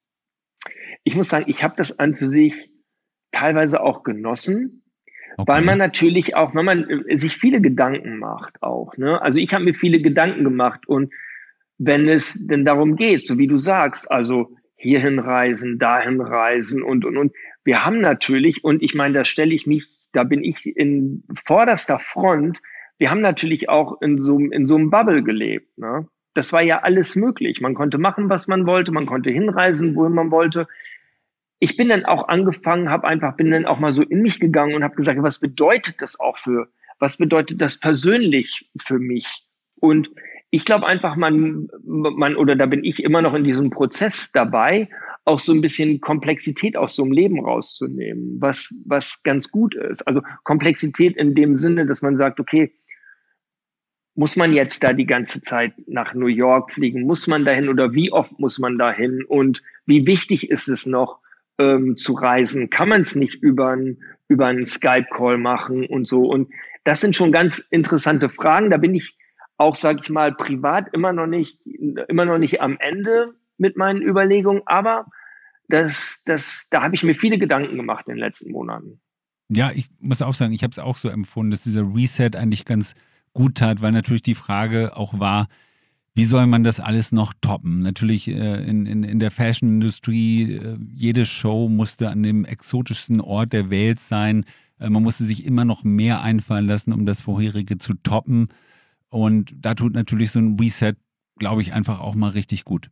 Ich muss sagen, ich habe das an für sich teilweise auch genossen, weil man Okay. natürlich auch, wenn man äh, sich viele Gedanken macht auch, ne? Also ich habe mir viele Gedanken gemacht und wenn es denn darum geht, so wie du sagst, also hierhin reisen, dahin reisen und, und, und. Wir haben natürlich, und ich meine, da stelle ich mich, da bin ich in vorderster Front, wir haben natürlich auch in so, in so einem Bubble gelebt. Ne? Das war ja alles möglich. Man konnte machen, was man wollte, man konnte hinreisen, wohin man wollte. Ich bin dann auch angefangen, habe einfach, bin dann auch mal so in mich gegangen und habe gesagt, was bedeutet das auch für, was bedeutet das persönlich für mich? Und ich glaube einfach, man, man, oder da bin ich immer noch in diesem Prozess dabei, auch so ein bisschen Komplexität aus so einem Leben rauszunehmen, was, was ganz gut ist. Also Komplexität in dem Sinne, dass man sagt, okay, muss man jetzt da die ganze Zeit nach New York fliegen? Muss man dahin oder wie oft muss man dahin? Und wie wichtig ist es noch, ähm, zu reisen? Kann man es nicht über einen über einen Skype-Call machen und so? Und das sind schon ganz interessante Fragen. Da bin ich auch, sage ich mal, privat immer noch nicht, immer noch nicht am Ende mit meinen Überlegungen, aber das, das, da habe ich mir viele Gedanken gemacht in den letzten Monaten. Ja, ich muss auch sagen, ich habe es auch so empfunden, dass dieser Reset eigentlich ganz gut tat, weil natürlich die Frage auch war, wie soll man das alles noch toppen? Natürlich äh, in, in, in der Fashion-Industrie, äh, jede Show musste an dem exotischsten Ort der Welt sein. Äh, man musste sich immer noch mehr einfallen lassen, um das vorherige zu toppen. Und da tut natürlich so ein Reset, glaube ich, einfach auch mal richtig gut.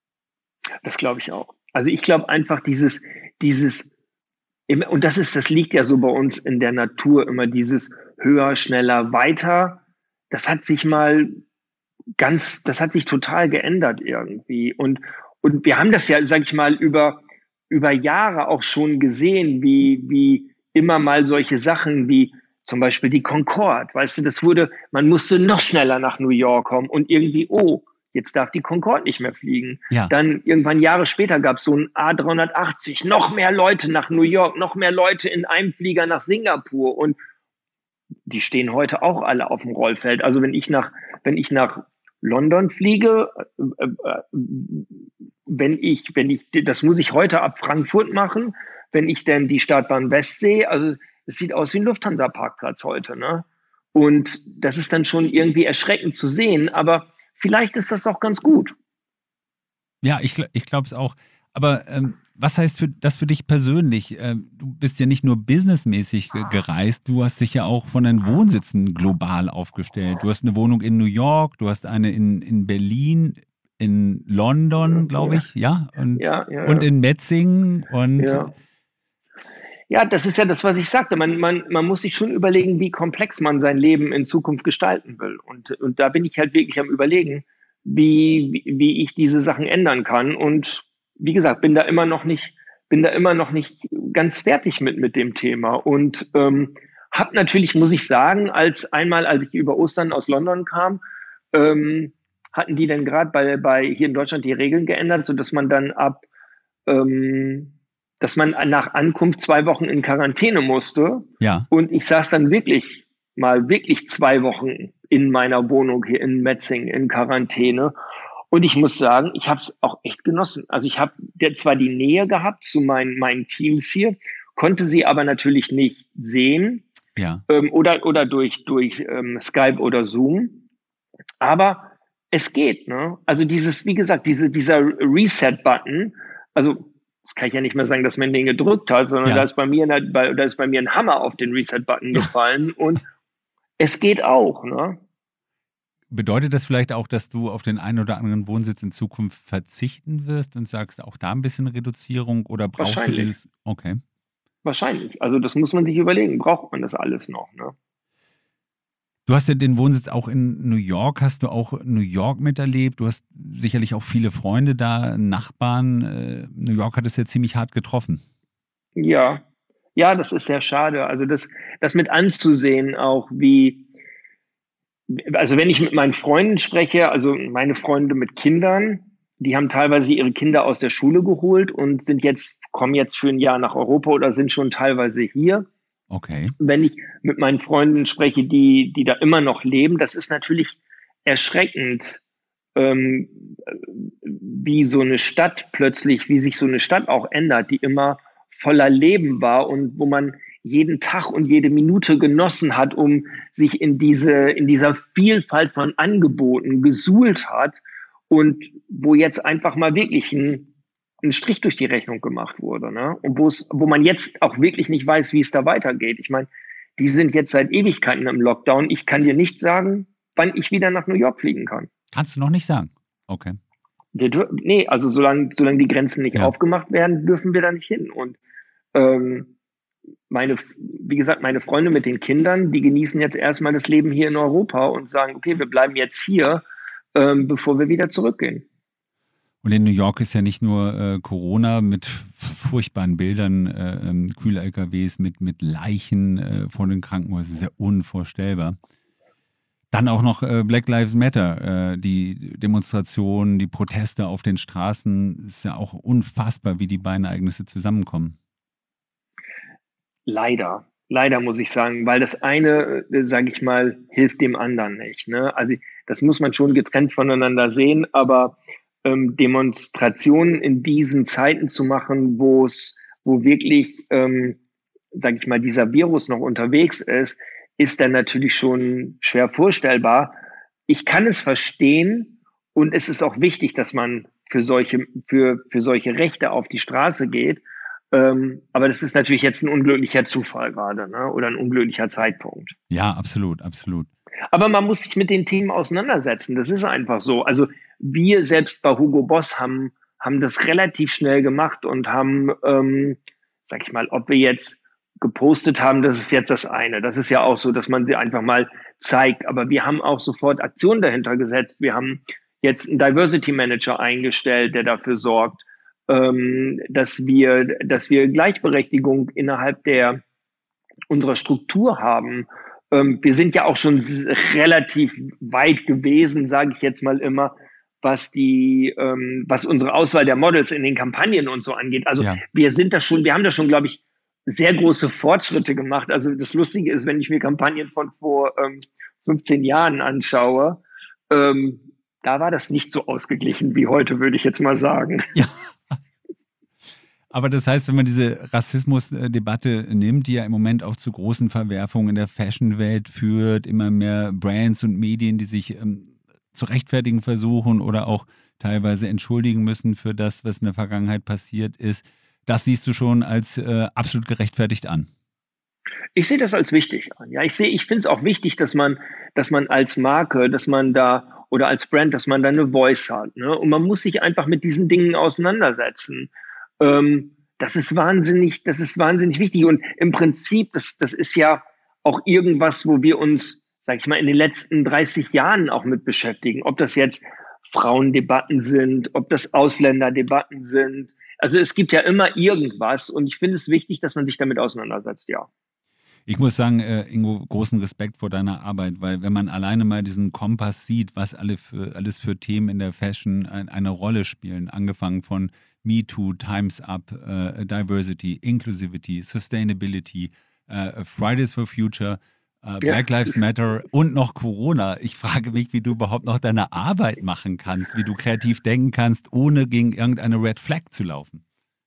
Das glaube ich auch. Also ich glaube einfach dieses, dieses, und das ist, das liegt ja so bei uns in der Natur immer dieses höher, schneller, weiter. Das hat sich mal ganz, das hat sich total geändert irgendwie. Und, und wir haben das ja, sag ich mal, über, über Jahre auch schon gesehen, wie, wie immer mal solche Sachen wie zum Beispiel die Concorde, weißt du, das wurde, man musste noch schneller nach New York kommen und irgendwie, oh, jetzt darf die Concorde nicht mehr fliegen. Ja, Dann irgendwann Jahre später gab es so ein A dreihundertachtzig, noch mehr Leute nach New York, noch mehr Leute in einem Flieger nach Singapur und die stehen heute auch alle auf dem Rollfeld. Also wenn ich nach, wenn ich nach London fliege, äh, äh, wenn ich, wenn ich, das muss ich heute ab Frankfurt machen, wenn ich denn die Startbahn West sehe, also es sieht aus wie ein Lufthansa-Parkplatz heute, ne? Und das ist dann schon irgendwie erschreckend zu sehen, aber vielleicht ist das auch ganz gut. ja, ich, gl- ich glaube es auch. Aber ähm, was heißt für, das für dich persönlich? Ähm, du bist ja nicht nur businessmäßig ge- gereist, du hast dich ja auch von deinen Wohnsitzen global aufgestellt. Du hast eine Wohnung in New York, du hast eine in, in Berlin, in London, glaube Ja, ich, ja, und, ja, ja, und ja. in Metzingen. Und Ja, ja, das ist ja das, was ich sagte. Man, man, man muss sich schon überlegen, wie komplex man sein Leben in Zukunft gestalten will. Und, und da bin ich halt wirklich am Überlegen, wie, wie, wie ich diese Sachen ändern kann. Und wie gesagt, bin da immer noch nicht, bin da immer noch nicht ganz fertig mit, mit dem Thema. Und ähm, habe natürlich, muss ich sagen, als einmal, als ich über Ostern aus London kam, ähm, hatten die dann gerade bei, bei hier in Deutschland die Regeln geändert, sodass man dann ab ähm, dass man nach Ankunft zwei Wochen in Quarantäne musste. ja, Und ich saß dann wirklich mal wirklich zwei Wochen in meiner Wohnung hier in Metzingen in Quarantäne. Und ich muss sagen, ich habe es auch echt genossen. Also ich habe zwar die Nähe gehabt zu meinen, meinen Teams hier, konnte sie aber natürlich nicht sehen Ja. ähm, oder, oder durch, durch ähm, Skype oder Zoom. Aber es geht, ne? Also dieses, wie gesagt, diese, dieser Reset-Button, also das kann ich ja nicht mehr sagen, dass man den gedrückt hat, sondern da Ja. ist bei mir, eine, da ist bei mir ein Hammer auf den Reset-Button Ja. gefallen und es geht auch, ne? Bedeutet das vielleicht auch, dass du auf den einen oder anderen Wohnsitz in Zukunft verzichten wirst und sagst, auch da ein bisschen Reduzierung oder brauchst du Wahrscheinlich. dieses, okay. Wahrscheinlich. Also das muss man sich überlegen. Braucht man das alles noch, ne? Du hast ja den Wohnsitz auch in New York. Hast du auch New York miterlebt? Du hast sicherlich auch viele Freunde da, Nachbarn. Äh, New York hat es ja ziemlich hart getroffen. Ja. Ja, das ist sehr schade. Also das, das mit anzusehen auch, wie, also wenn ich mit meinen Freunden spreche, also meine Freunde mit Kindern, die haben teilweise ihre Kinder aus der Schule geholt und sind jetzt, kommen jetzt für ein Jahr nach Europa oder sind schon teilweise hier. Okay. Wenn ich mit meinen Freunden spreche, die, die da immer noch leben, das ist natürlich erschreckend, ähm, wie so eine Stadt plötzlich, wie sich so eine Stadt auch ändert, die immer voller Leben war und wo man jeden Tag und jede Minute genossen hat, um sich in diese, in dieser Vielfalt von Angeboten gesuhlt hat und wo jetzt einfach mal wirklich ein, ein Strich durch die Rechnung gemacht wurde, ne? Und wo es, wo man jetzt auch wirklich nicht weiß, wie es da weitergeht. Ich meine, die sind jetzt seit Ewigkeiten im Lockdown. Ich kann dir nicht sagen, wann ich wieder nach New York fliegen kann. Kannst du noch nicht sagen. Okay. Wir dür- nee, also solange, solange die Grenzen nicht Ja. aufgemacht werden, dürfen wir da nicht hin. Und ähm, meine, wie gesagt, meine Freunde mit den Kindern, die genießen jetzt erstmal das Leben hier in Europa und sagen, okay, wir bleiben jetzt hier, ähm, bevor wir wieder zurückgehen. Und in New York ist ja nicht nur äh, Corona mit furchtbaren Bildern, äh, ähm, Kühl-L K Ws mit, mit Leichen äh, vor den Krankenhäusern, ist ja unvorstellbar. Dann auch noch äh, Black Lives Matter, äh, die Demonstrationen, die Proteste auf den Straßen, ist ja auch unfassbar, wie die beiden Ereignisse zusammenkommen. Leider, leider muss ich sagen, weil das eine, äh, sage ich mal, hilft dem anderen nicht. Ne? Also das muss man schon getrennt voneinander sehen, aber ähm, Demonstrationen in diesen Zeiten zu machen, wo es, wo wirklich, ähm, sage ich mal, dieser Virus noch unterwegs ist, ist dann natürlich schon schwer vorstellbar. Ich kann es verstehen und es ist auch wichtig, dass man für solche, für, für solche Rechte auf die Straße geht. Ähm, aber das ist natürlich jetzt ein unglücklicher Zufall gerade, ne? Oder ein unglücklicher Zeitpunkt. Ja, absolut, absolut. Aber man muss sich mit den Themen auseinandersetzen. Das ist einfach so. Also wir selbst bei Hugo Boss haben, haben das relativ schnell gemacht und haben, ähm, sag ich mal, ob wir jetzt gepostet haben, das ist jetzt das eine. Das ist ja auch so, dass man sie einfach mal zeigt. Aber wir haben auch sofort Aktionen dahinter gesetzt. Wir haben jetzt einen Diversity Manager eingestellt, der dafür sorgt, ähm, dass wir, dass wir Gleichberechtigung innerhalb der unserer Struktur haben. Ähm, wir sind ja auch schon relativ weit gewesen, sage ich jetzt mal immer, was die, ähm, was unsere Auswahl der Models in den Kampagnen und so angeht. Also Ja. wir sind da schon, wir haben da schon, glaube ich, sehr große Fortschritte gemacht. Also das Lustige ist, wenn ich mir Kampagnen von vor ähm, fünfzehn Jahren anschaue, ähm, da war das nicht so ausgeglichen wie heute, würde ich jetzt mal sagen. Ja. Aber das heißt, wenn man diese Rassismusdebatte nimmt, die ja im Moment auch zu großen Verwerfungen in der Fashionwelt führt, immer mehr Brands und Medien, die sich ähm, zu rechtfertigen versuchen oder auch teilweise entschuldigen müssen für das, was in der Vergangenheit passiert ist, das siehst du schon als äh, absolut gerechtfertigt an. Ich sehe das als wichtig an. Ja, ich sehe, ich finde es auch wichtig, dass man, dass man als Marke, dass man da oder als Brand, dass man da eine Voice hat. Ne? Und man muss sich einfach mit diesen Dingen auseinandersetzen. Ähm, das ist wahnsinnig, das ist wahnsinnig wichtig. Und im Prinzip, das, das ist ja auch irgendwas, wo wir uns, sag ich mal, in den letzten dreißig Jahren auch mit beschäftigen. Ob das jetzt Frauendebatten sind, ob das Ausländerdebatten sind. Also es gibt ja immer irgendwas. Und ich finde es wichtig, dass man sich damit auseinandersetzt, ja. Ich muss sagen, äh, Ingo, großen Respekt vor deiner Arbeit, weil wenn man alleine mal diesen Kompass sieht, was alle für, alles für Themen in der Fashion ein, eine Rolle spielen, angefangen von MeToo, Time's Up, äh, Diversity, Inclusivity, Sustainability, äh, Fridays for Future, äh, Ja, Black Lives Matter und noch Corona. Ich frage mich, wie du überhaupt noch deine Arbeit machen kannst, wie du kreativ denken kannst, ohne gegen irgendeine Red Flag zu laufen.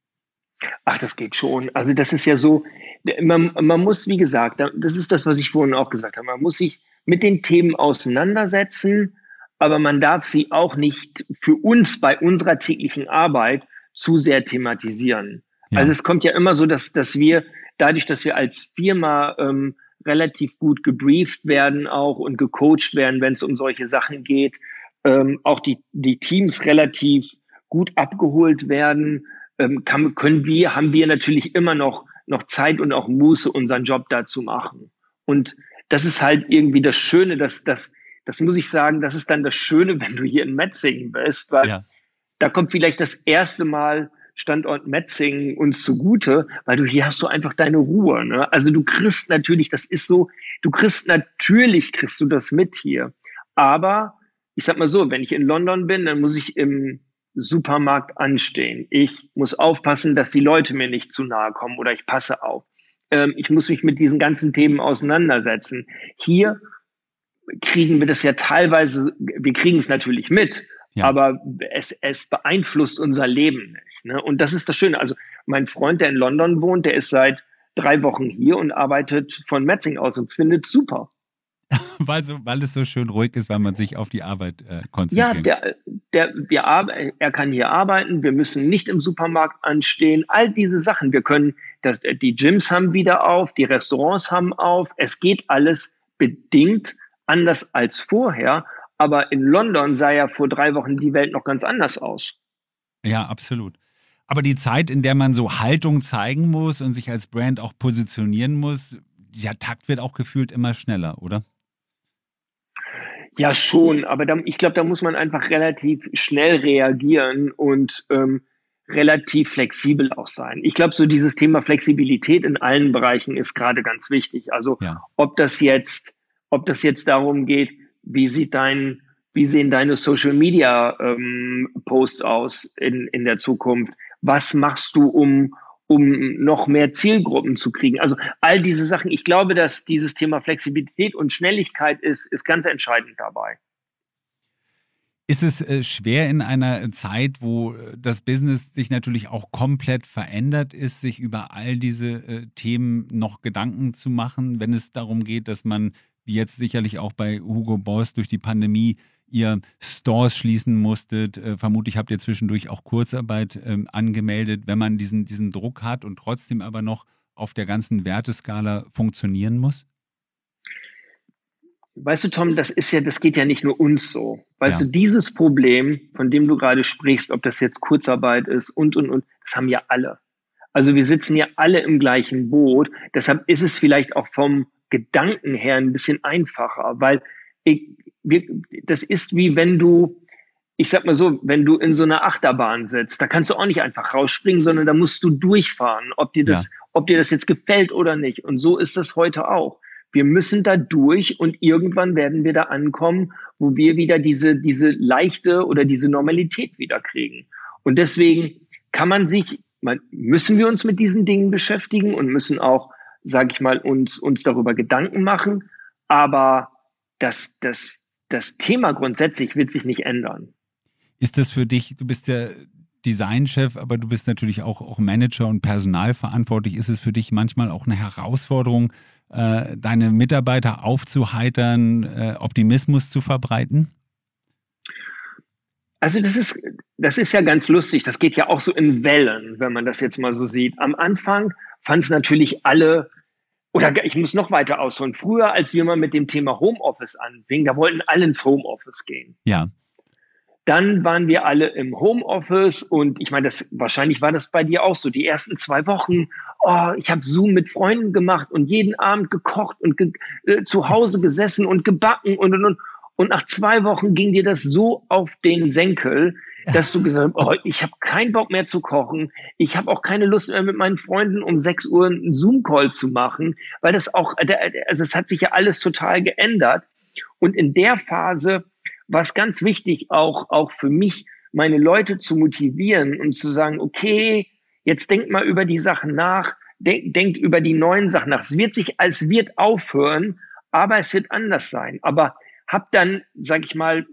ach, das geht schon. Also das ist ja so, man, man muss, wie gesagt, das ist das, was ich vorhin auch gesagt habe, man muss sich mit den Themen auseinandersetzen, aber man darf sie auch nicht für uns bei unserer täglichen Arbeit zu sehr thematisieren. Ja, Also es kommt ja immer so, dass, dass wir, dadurch, dass wir als Firma ähm, relativ gut gebrieft werden auch und gecoacht werden, wenn es um solche Sachen geht, ähm, auch die, die Teams relativ gut abgeholt werden, ähm, kann, können wir, haben wir natürlich immer noch, noch Zeit und auch Muße, unseren Job da zu machen. Und das ist halt irgendwie das Schöne, dass das, das muss ich sagen, das ist dann das Schöne, wenn du hier in Metzingen bist, weil ja. da kommt vielleicht das erste Mal Standort Metzingen uns zugute, weil du hier hast du einfach deine Ruhe. Ne? Also du kriegst natürlich, das ist so, du kriegst natürlich, kriegst du das mit hier. Aber ich sag mal so, wenn ich in London bin, dann muss ich im Supermarkt anstehen. Ich muss aufpassen, dass die Leute mir nicht zu nahe kommen oder ich passe auf. Ähm, ich muss mich mit diesen ganzen Themen auseinandersetzen. Hier kriegen wir das ja teilweise, wir kriegen es natürlich mit, Ja. aber es, es beeinflusst unser Leben nicht. Ne? Und das ist das Schöne. Also mein Freund, der in London wohnt, der ist seit drei Wochen hier und arbeitet von Metzingen aus und findet es super. Weil, so, weil es so schön ruhig ist, weil man sich auf die Arbeit äh, Ja, konzentrieren kann. der, der, wir, er kann hier arbeiten, wir müssen nicht im Supermarkt anstehen, all diese Sachen. Wir können, das, die Gyms haben wieder auf, die Restaurants haben auf, es geht alles bedingt anders als vorher. Aber in London sah ja vor drei Wochen die Welt noch ganz anders aus. Ja, absolut. Aber die Zeit, in der man so Haltung zeigen muss und sich als Brand auch positionieren muss, der Takt wird auch gefühlt immer schneller, oder? Ja, schon, aber da, ich glaube, da muss man einfach relativ schnell reagieren und ähm, relativ flexibel auch sein. Ich glaube, so dieses Thema Flexibilität in allen Bereichen ist gerade ganz wichtig. Also Ja. ob das jetzt, ob das jetzt darum geht, wie sieht dein, wie sehen deine Social Media ähm, Posts aus in, in der Zukunft? Was machst du, um, um noch mehr Zielgruppen zu kriegen? Also all diese Sachen. Ich glaube, dass dieses Thema Flexibilität und Schnelligkeit ist, ist ganz entscheidend dabei. Ist es äh, schwer in einer Zeit, wo äh, das Business sich natürlich auch komplett verändert ist, sich über all diese äh, Themen noch Gedanken zu machen, wenn es darum geht, dass man, wie jetzt sicherlich auch bei Hugo Boss durch die Pandemie, ihr Stores schließen musstet. Äh, vermutlich habt ihr zwischendurch auch Kurzarbeit ähm, angemeldet, wenn man diesen, diesen Druck hat und trotzdem aber noch auf der ganzen Werteskala funktionieren muss? Weißt du, Tom, das ist ja, das geht ja nicht nur uns so. Weißt Ja, du, dieses Problem, von dem du gerade sprichst, ob das jetzt Kurzarbeit ist und, und, und, das haben ja alle. Also wir sitzen ja alle im gleichen Boot. Deshalb ist es vielleicht auch vom Gedanken her ein bisschen einfacher, weil ich, wir, das ist wie wenn du, ich sag mal so, wenn du in so einer Achterbahn sitzt, da kannst du auch nicht einfach rausspringen, sondern da musst du durchfahren, ob dir ja. das, ob dir das jetzt gefällt oder nicht. Und so ist das heute auch. Wir müssen da durch und irgendwann werden wir da ankommen, wo wir wieder diese, diese leichte oder diese Normalität wieder kriegen. Und deswegen kann man sich, man, müssen wir uns mit diesen Dingen beschäftigen und müssen auch, sage ich mal, uns, uns darüber Gedanken machen. Aber das, das, das Thema grundsätzlich wird sich nicht ändern. Ist das für dich, du bist ja Designchef, aber du bist natürlich auch, auch Manager und personalverantwortlich. Ist es für dich manchmal auch eine Herausforderung, äh, deine Mitarbeiter aufzuheitern, äh, Optimismus zu verbreiten? Also das ist, das ist ja ganz lustig. Das geht ja auch so in Wellen, wenn man das jetzt mal so sieht. Am Anfang fanden es natürlich alle, oder ich muss noch weiter ausholen. Früher, als wir mal mit dem Thema Homeoffice anfingen, da wollten alle ins Homeoffice gehen. Ja, Dann waren wir alle im Homeoffice und ich meine, das wahrscheinlich war das bei dir auch so. Die ersten zwei Wochen, oh, ich habe Zoom mit Freunden gemacht und jeden Abend gekocht und ge äh, zu Hause gesessen und gebacken und und und. Und nach zwei Wochen ging dir das so auf den Senkel, dass du gesagt hast, oh, ich habe keinen Bock mehr zu kochen. Ich habe auch keine Lust mehr mit meinen Freunden um sechs Uhr einen Zoom-Call zu machen, weil das auch, also es hat sich ja alles total geändert. Und in der Phase war es ganz wichtig, auch, auch für mich, meine Leute zu motivieren und zu sagen, okay, jetzt denkt mal über die Sachen nach, denk, denkt über die neuen Sachen nach. Es wird sich, als wird aufhören, aber es wird anders sein. Aber habe dann, sage ich mal,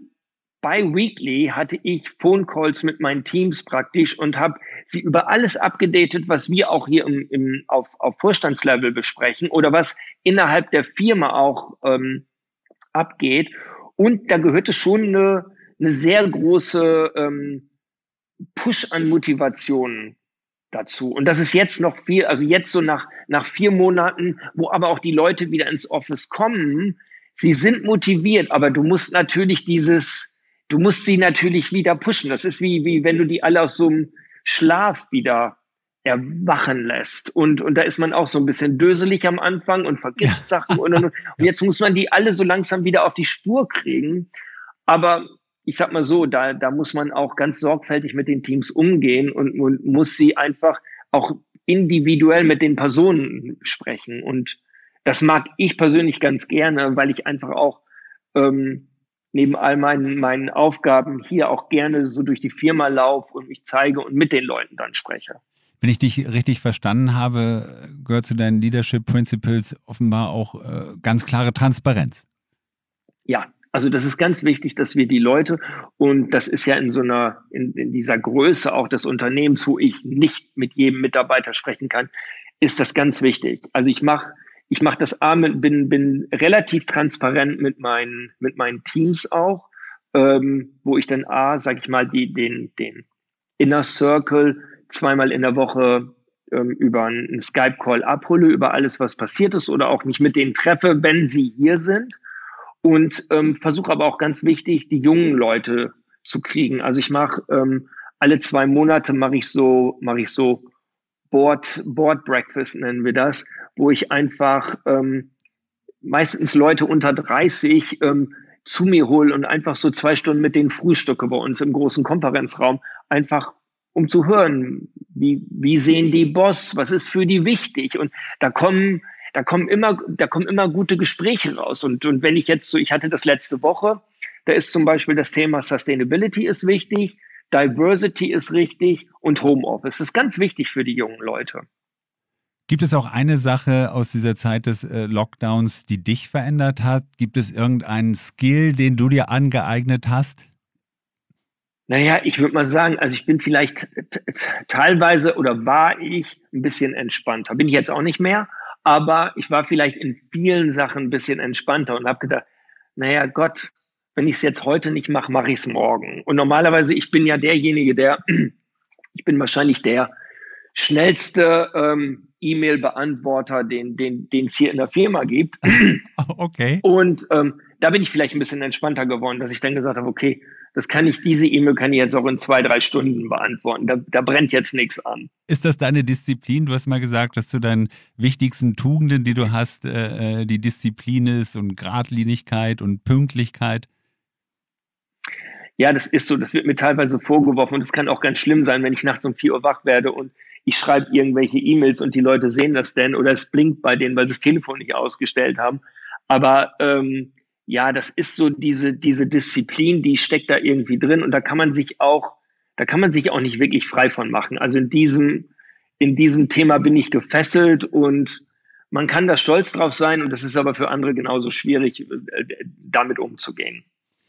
bi-weekly hatte ich Phone Calls mit meinen Teams praktisch und habe sie über alles abgedatet, was wir auch hier im, im, auf, auf Vorstandslevel besprechen oder was innerhalb der Firma auch ähm, abgeht. Und da gehörte schon eine, eine sehr große ähm, Push an Motivation dazu. Und das ist jetzt noch viel, also jetzt so nach, nach vier Monaten, wo aber auch die Leute wieder ins Office kommen, sie sind motiviert, aber du musst natürlich dieses, du musst sie natürlich wieder pushen. Das ist wie, wie wenn du die alle aus so einem Schlaf wieder erwachen lässt. Und, und da ist man auch so ein bisschen döselig am Anfang und vergisst Sachen. Und, und, und jetzt muss man die alle so langsam wieder auf die Spur kriegen. Aber ich sag mal so, da, da muss man auch ganz sorgfältig mit den Teams umgehen und, und muss sie einfach auch individuell mit den Personen sprechen. Und das mag ich persönlich ganz gerne, weil ich einfach auch ähm, neben all meinen, meinen Aufgaben hier auch gerne so durch die Firma laufe und mich zeige und mit den Leuten dann spreche. Wenn ich dich richtig verstanden habe, gehört zu deinen Leadership Principles offenbar auch äh, ganz klare Transparenz. Ja, also das ist ganz wichtig, dass wir die Leute, und das ist ja in so einer, in, in dieser Größe auch des Unternehmens, wo ich nicht mit jedem Mitarbeiter sprechen kann, ist das ganz wichtig. Also ich mache ich mach das A, mit, bin, bin relativ transparent mit meinen, mit meinen Teams auch, ähm, wo ich dann A, sag ich mal, die, den, den Inner Circle zweimal in der Woche ähm, über einen Skype-Call abhole, über alles, was passiert ist oder auch mich mit denen treffe, wenn sie hier sind. Und ähm, versuche aber auch ganz wichtig, die jungen Leute zu kriegen. Also ich mache ähm, alle zwei Monate mache ich so, mache ich so Board, Board Breakfast nennen wir das, wo ich einfach ähm, meistens Leute unter dreißig ähm, zu mir hole und einfach so zwei Stunden mit denen frühstücke bei uns im großen Konferenzraum, einfach um zu hören, wie, wie sehen die Boss, was ist für die wichtig. Und da kommen Da kommen immer, da kommen immer gute Gespräche raus. Und, und wenn ich jetzt so, ich hatte das letzte Woche, da ist zum Beispiel das Thema Sustainability ist wichtig, Diversity ist richtig und Homeoffice. Das ist ganz wichtig für die jungen Leute. Gibt es auch eine Sache aus dieser Zeit des äh, Lockdowns, die dich verändert hat? Gibt es irgendeinen Skill, den du dir angeeignet hast? Naja, ich würde mal sagen, also ich bin vielleicht t- t- teilweise oder war ich ein bisschen entspannter. Bin ich jetzt auch nicht mehr. Aber ich war vielleicht in vielen Sachen ein bisschen entspannter und habe gedacht, naja Gott, wenn ich es jetzt heute nicht mache, mache ich es morgen. Und normalerweise, ich bin ja derjenige, der, ich bin wahrscheinlich der schnellste ähm, E-Mail-Beantworter, den den den es hier in der Firma gibt. Okay. Und ähm, da bin ich vielleicht ein bisschen entspannter geworden, dass ich dann gesagt habe, okay, das kann ich, diese E-Mail kann ich jetzt auch in zwei, drei Stunden beantworten. Da, da brennt jetzt nichts an. Ist das deine Disziplin? Du hast mal gesagt, dass zu deinen wichtigsten Tugenden, die du hast, äh, die Disziplin ist und Geradlinigkeit und Pünktlichkeit. Ja, das ist so. Das wird mir teilweise vorgeworfen und es kann auch ganz schlimm sein, wenn ich nachts um vier Uhr wach werde und ich schreibe irgendwelche E-Mails und die Leute sehen das denn oder es blinkt bei denen, weil sie das Telefon nicht ausgestellt haben. Aber ähm, ja, das ist so diese, diese Disziplin, die steckt da irgendwie drin und da kann man sich auch, da kann man sich auch nicht wirklich frei von machen. Also in diesem, in diesem Thema bin ich gefesselt und man kann da stolz drauf sein und das ist aber für andere genauso schwierig, äh, damit umzugehen.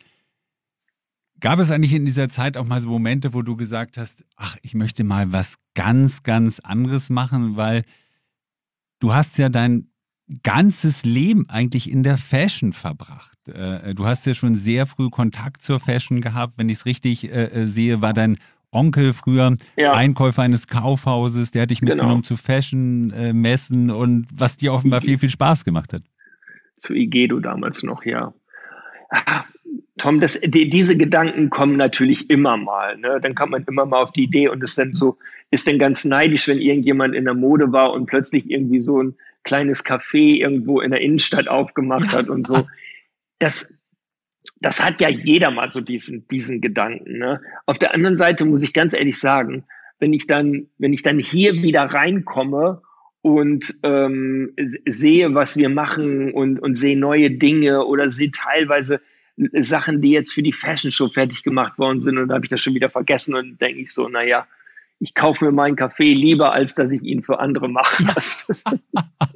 Gab es eigentlich in dieser Zeit auch mal so Momente, wo du gesagt hast, ach, ich möchte mal was ganz, ganz anderes machen, weil du hast ja dein ganzes Leben eigentlich in der Fashion verbracht. Äh, du hast ja schon sehr früh Kontakt zur Fashion gehabt. Wenn ich es richtig äh, sehe, war dein Onkel früher Ja, Einkäufer eines Kaufhauses, der hat dich mitgenommen genau. zu Fashion-Messen und was dir offenbar viel, viel Spaß gemacht hat. Zu Igedo damals noch, ja. Ah, Tom, das, die, diese Gedanken kommen natürlich immer mal. Ne? Dann kommt man immer mal auf die Idee und ist dann so, ist dann ganz neidisch, wenn irgendjemand in der Mode war und plötzlich irgendwie so ein kleines Café irgendwo in der Innenstadt aufgemacht hat und so. Das, das hat ja jeder mal so diesen, diesen Gedanken. Ne? Auf der anderen Seite muss ich ganz ehrlich sagen, wenn ich dann, wenn ich dann hier wieder reinkomme und ähm, sehe, was wir machen und, und sehe neue Dinge oder sehe teilweise Sachen, die jetzt für die Fashion Show fertig gemacht worden sind und da habe ich das schon wieder vergessen und denke ich so, naja, ich kaufe mir meinen Kaffee lieber, als dass ich ihn für andere mache.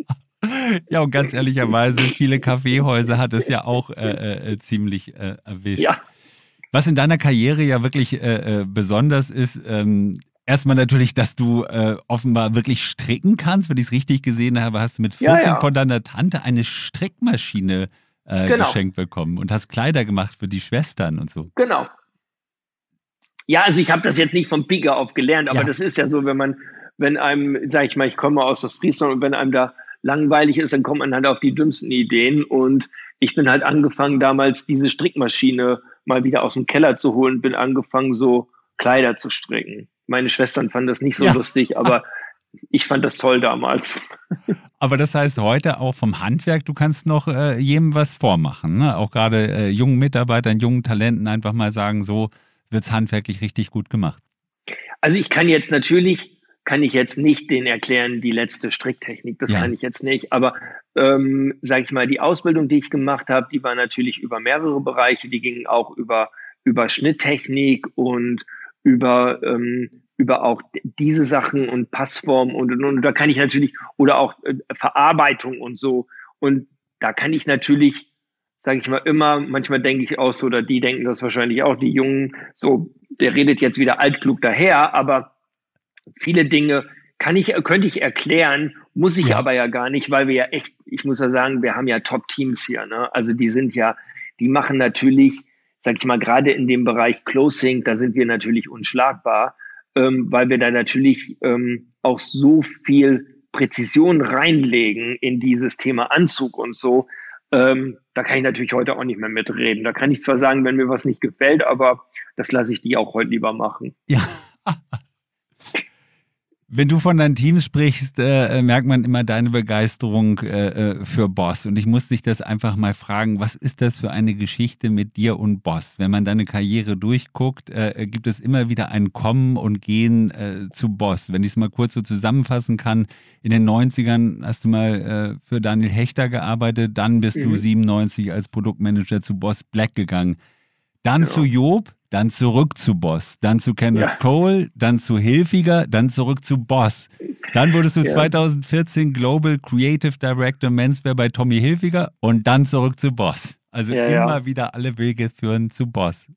Ja, und ganz ehrlicherweise, viele Kaffeehäuser hat es ja auch äh, äh, ziemlich äh, erwischt. Ja, Was in deiner Karriere ja wirklich äh, äh, besonders ist, ähm, erstmal natürlich, dass du äh, offenbar wirklich stricken kannst. Wenn ich es richtig gesehen habe, hast du mit ja, vierzehn ja, von deiner Tante eine Strickmaschine äh, genau, geschenkt bekommen und hast Kleider gemacht für die Schwestern und so. genau. Ja, also ich habe das jetzt nicht vom Pike auf gelernt, aber Ja, das ist ja so, wenn man, wenn einem, sag ich mal, ich komme aus Ostfriesland und wenn einem da langweilig ist, dann kommt man halt auf die dümmsten Ideen. Und ich bin halt angefangen, damals diese Strickmaschine mal wieder aus dem Keller zu holen, bin angefangen, so Kleider zu stricken. Meine Schwestern fanden das nicht so ja. lustig, aber ich fand das toll damals. Aber das heißt heute auch vom Handwerk, du kannst noch äh, jedem was vormachen. Ne? Auch gerade äh, jungen Mitarbeitern, jungen Talenten einfach mal sagen, so wird's handwerklich richtig gut gemacht. Also ich kann jetzt natürlich, kann ich jetzt nicht denen erklären, die letzte Stricktechnik, das kann Ja, ich jetzt nicht, aber ähm, sage ich mal, die Ausbildung, die ich gemacht habe, die war natürlich über mehrere Bereiche, die gingen auch über, über Schnitttechnik und über, ähm, über auch diese Sachen und Passform und, und, und da kann ich natürlich, oder auch äh, Verarbeitung und so und da kann ich natürlich, sage ich mal, immer, manchmal denke ich auch so, oder die denken das wahrscheinlich auch, die Jungen, so, der redet jetzt wieder altklug daher, aber viele Dinge kann ich, könnte ich erklären, muss ich ja. aber ja gar nicht, weil wir ja echt, ich muss ja sagen, wir haben ja Top-Teams hier, ne? Also die sind ja, die machen natürlich, sag ich mal, gerade in dem Bereich Closing, da sind wir natürlich unschlagbar, ähm, weil wir da natürlich ähm, auch so viel Präzision reinlegen in dieses Thema Anzug und so. Ähm, da kann ich natürlich heute auch nicht mehr mitreden. Da kann ich zwar sagen, wenn mir was nicht gefällt, aber das lasse ich die auch heute lieber machen. Ja. Wenn du von deinen Teams sprichst, äh, merkt man immer deine Begeisterung äh, äh, für Boss. Und ich muss dich das einfach mal fragen, was ist das für eine Geschichte mit dir und Boss? Wenn man deine Karriere durchguckt, äh, gibt es immer wieder ein Kommen und Gehen äh, zu Boss. Wenn ich es mal kurz so zusammenfassen kann, in den neunzigern hast du mal äh, für Daniel Hechter gearbeitet, dann bist du Mhm, siebenundneunzig als Produktmanager zu Boss Black gegangen. Dann zu genau. Job, dann zurück zu Boss, dann zu Kenneth Ja, Cole, dann zu Hilfiger, dann zurück zu Boss. Dann wurdest du ja, zweitausendvierzehn Global Creative Director Menswear bei Tommy Hilfiger und dann zurück zu Boss. Also ja, ja. immer wieder alle Wege führen zu Boss.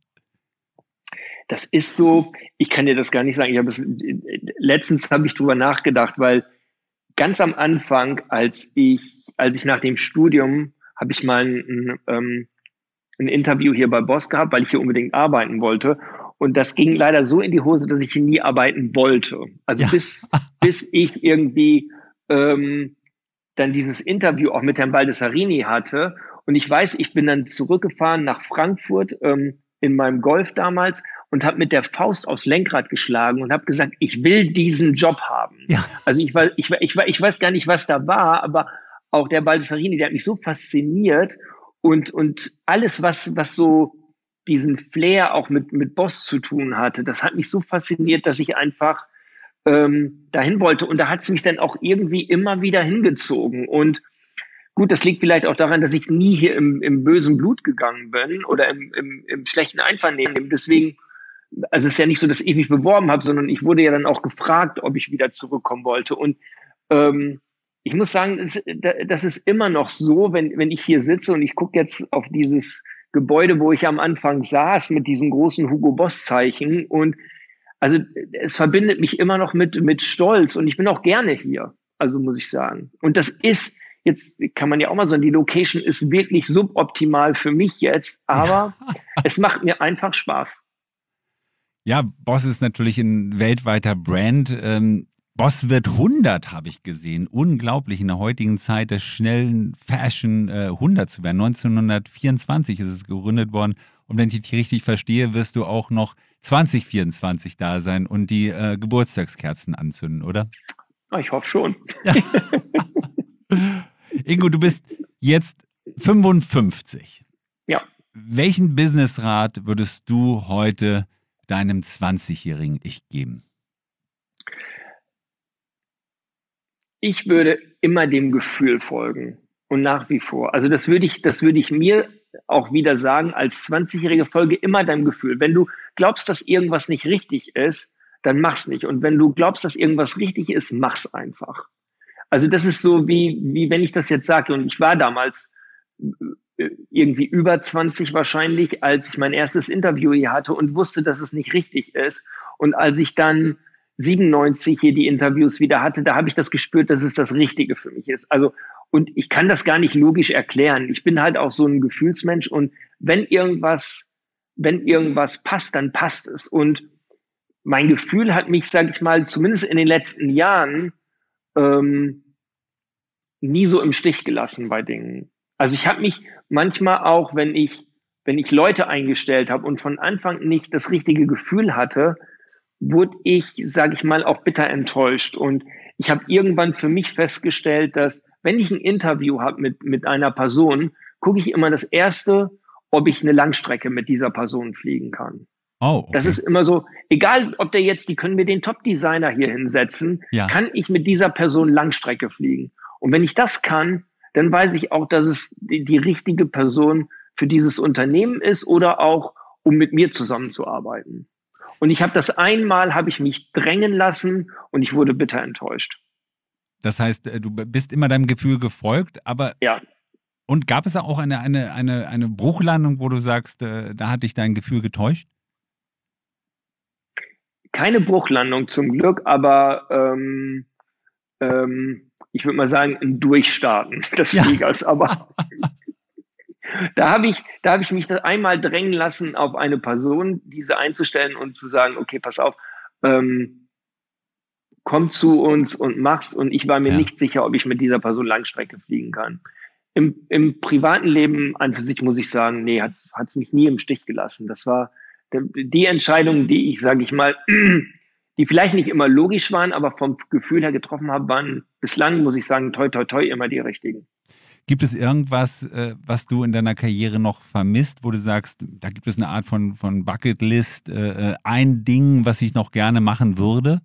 Das ist so, ich kann dir das gar nicht sagen. Ich habe es, letztens habe ich drüber nachgedacht, weil ganz am Anfang, als ich, als ich nach dem Studium, habe ich mal ein, ähm, ein Interview hier bei Boss gehabt, weil ich hier unbedingt arbeiten wollte. Und das ging leider so in die Hose, dass ich hier nie arbeiten wollte. Also Ja, bis, bis ich irgendwie ähm, dann dieses Interview auch mit Herrn Baldessarini hatte. Und ich weiß, ich bin dann zurückgefahren nach Frankfurt ähm, in meinem Golf damals und habe mit der Faust aufs Lenkrad geschlagen und habe gesagt, ich will diesen Job haben. ja, Also ich, war, ich, war, ich, war, ich weiß gar nicht, was da war, aber auch der Baldessarini, der hat mich so fasziniert und, und alles, was, was so diesen Flair auch mit, mit Boss zu tun hatte, das hat mich so fasziniert, dass ich einfach ähm, dahin wollte. Und da hat es mich dann auch irgendwie immer wieder hingezogen. Und gut, das liegt vielleicht auch daran, dass ich nie hier im, im bösen Blut gegangen bin oder im, im, im schlechten Einvernehmen. Deswegen, also es ist ja nicht so, dass ich mich beworben habe, sondern ich wurde ja dann auch gefragt, ob ich wieder zurückkommen wollte. Und ähm, ich muss sagen, es, das ist immer noch so, wenn, wenn ich hier sitze und ich gucke jetzt auf dieses Gebäude, wo ich am Anfang saß, mit diesem großen Hugo Boss-Zeichen. Und also es verbindet mich immer noch mit, mit Stolz und ich bin auch gerne hier, also muss ich sagen. Und das ist, jetzt kann man ja auch mal sagen, die Location ist wirklich suboptimal für mich jetzt, ja. aber es macht mir einfach Spaß. Ja, Boss ist natürlich ein weltweiter Brand. Ähm, Boss wird hundert, habe ich gesehen. Unglaublich in der heutigen Zeit der schnellen Fashion äh, hundert zu werden. neunzehnhundertvierundzwanzig ist es gegründet worden. Und wenn ich dich richtig verstehe, wirst du auch noch zwanzig vierundzwanzig da sein und die äh, Geburtstagskerzen anzünden, oder? Ah, ich hoffe schon. Ja. Ingo, du bist jetzt fünfundfünfzig. Ja, Welchen Businessrat würdest du heute deinem zwanzigjährigen Ich geben? ich würde immer dem Gefühl folgen und nach wie vor. Also das würde ich, das würde ich mir auch wieder sagen, als zwanzigjährige Folge immer deinem Gefühl. Wenn du glaubst, dass irgendwas nicht richtig ist, dann mach's nicht. Und wenn du glaubst, dass irgendwas richtig ist, mach's einfach. Also das ist so, wie, wie wenn ich das jetzt sage, und ich war damals äh, irgendwie über zwanzig wahrscheinlich, als ich mein erstes Interview hier hatte und wusste, dass es nicht richtig ist. Und als ich dann siebenundneunzig hier die Interviews wieder hatte, da habe ich das gespürt, dass es das Richtige für mich ist. Also, und ich kann das gar nicht logisch erklären. Ich bin halt auch so ein Gefühlsmensch, und wenn irgendwas, wenn irgendwas passt, dann passt es. Und mein Gefühl hat mich, sage ich mal, zumindest in den letzten Jahren ähm, nie so im Stich gelassen bei Dingen. Also ich habe mich manchmal auch, wenn ich, wenn ich Leute eingestellt habe und von Anfang nicht das richtige Gefühl hatte, wurde ich, sage ich mal, auch bitter enttäuscht. Und ich habe irgendwann für mich festgestellt, dass wenn ich ein Interview habe mit, mit einer Person, gucke ich immer das Erste, ob ich eine Langstrecke mit dieser Person fliegen kann. Oh, Das okay. ist immer so, egal ob der jetzt, die können mir den Top-Designer hier hinsetzen, Ja. kann ich mit dieser Person Langstrecke fliegen. Und wenn ich das kann, dann weiß ich auch, dass es die, die richtige Person für dieses Unternehmen ist oder auch, um mit mir zusammenzuarbeiten. Und ich habe das einmal, habe ich mich drängen lassen und ich wurde bitter enttäuscht. Das heißt, du bist immer deinem Gefühl gefolgt, aber Ja. Und gab es auch eine, eine, eine, eine Bruchlandung, wo du sagst, äh, da hat dich dein Gefühl getäuscht? Keine Bruchlandung zum Glück, aber ähm, ähm, ich würde mal sagen, ein Durchstarten des Ja. Fliegers. Aber da habe ich, da habe ich mich das einmal drängen lassen, auf eine Person diese einzustellen und zu sagen, okay, pass auf, ähm, komm zu uns und mach's. Und ich war mir Ja. nicht sicher, ob ich mit dieser Person Langstrecke fliegen kann. Im, im privaten Leben an für sich muss ich sagen, nee, hat es mich nie im Stich gelassen. Das war die Entscheidung, die ich, sage ich mal, die vielleicht nicht immer logisch waren, aber vom Gefühl her getroffen habe, waren bislang, muss ich sagen, toi, toi, toi, immer die richtigen. Gibt es irgendwas, äh, was du in deiner Karriere noch vermisst, wo du sagst, da gibt es eine Art von, von Bucketlist, äh, ein Ding, was ich noch gerne machen würde?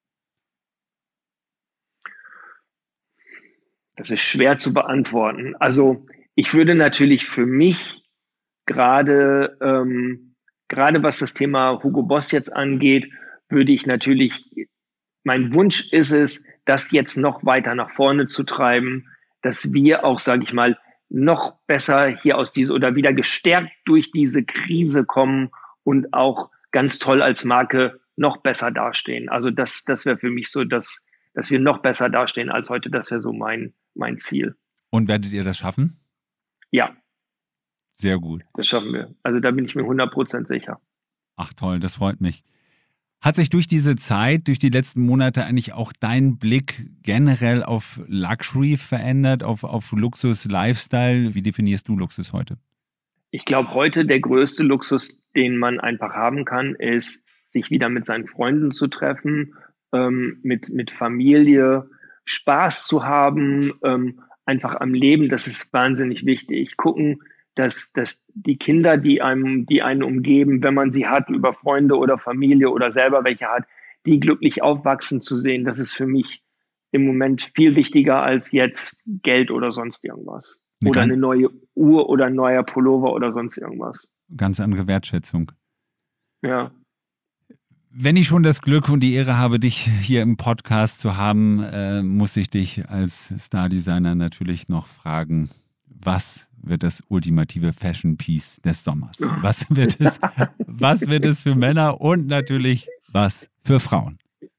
Das ist schwer zu beantworten. Also ich würde natürlich für mich gerade, ähm, gerade was das Thema Hugo Boss jetzt angeht, würde ich natürlich, mein Wunsch ist es, das jetzt noch weiter nach vorne zu treiben, dass wir auch, sage ich mal, noch besser hier aus dieser oder wieder gestärkt durch diese Krise kommen und auch ganz toll als Marke noch besser dastehen. Also das, das wäre für mich so, dass, dass wir noch besser dastehen als heute. Das wäre so mein, mein Ziel. Und werdet ihr das schaffen? Ja. Sehr gut. Das schaffen wir. Also da bin ich mir hundert Prozent sicher. Ach toll, das freut mich. Hat sich durch diese Zeit, durch die letzten Monate eigentlich auch dein Blick generell auf Luxury verändert, auf, auf Luxus, Lifestyle? Wie definierst du Luxus heute? Ich glaube, heute der größte Luxus, den man einfach haben kann, ist, sich wieder mit seinen Freunden zu treffen, ähm, mit, mit Familie, Spaß zu haben, ähm, einfach am Leben. Das ist wahnsinnig wichtig. Gucken, dass, dass die Kinder, die einem, die einen umgeben, wenn man sie hat, über Freunde oder Familie oder selber welche hat, die glücklich aufwachsen zu sehen, das ist für mich im Moment viel wichtiger als jetzt Geld oder sonst irgendwas. Eine Oder ganz, eine neue Uhr oder ein neuer Pullover oder sonst irgendwas. ganz andere Wertschätzung. Ja. Wenn ich schon das Glück und die Ehre habe, dich hier im Podcast zu haben, äh, muss ich dich als Stardesigner natürlich noch fragen, was wird das ultimative Fashion Piece des Sommers? Was wird es, was wird es für Männer und natürlich was für Frauen?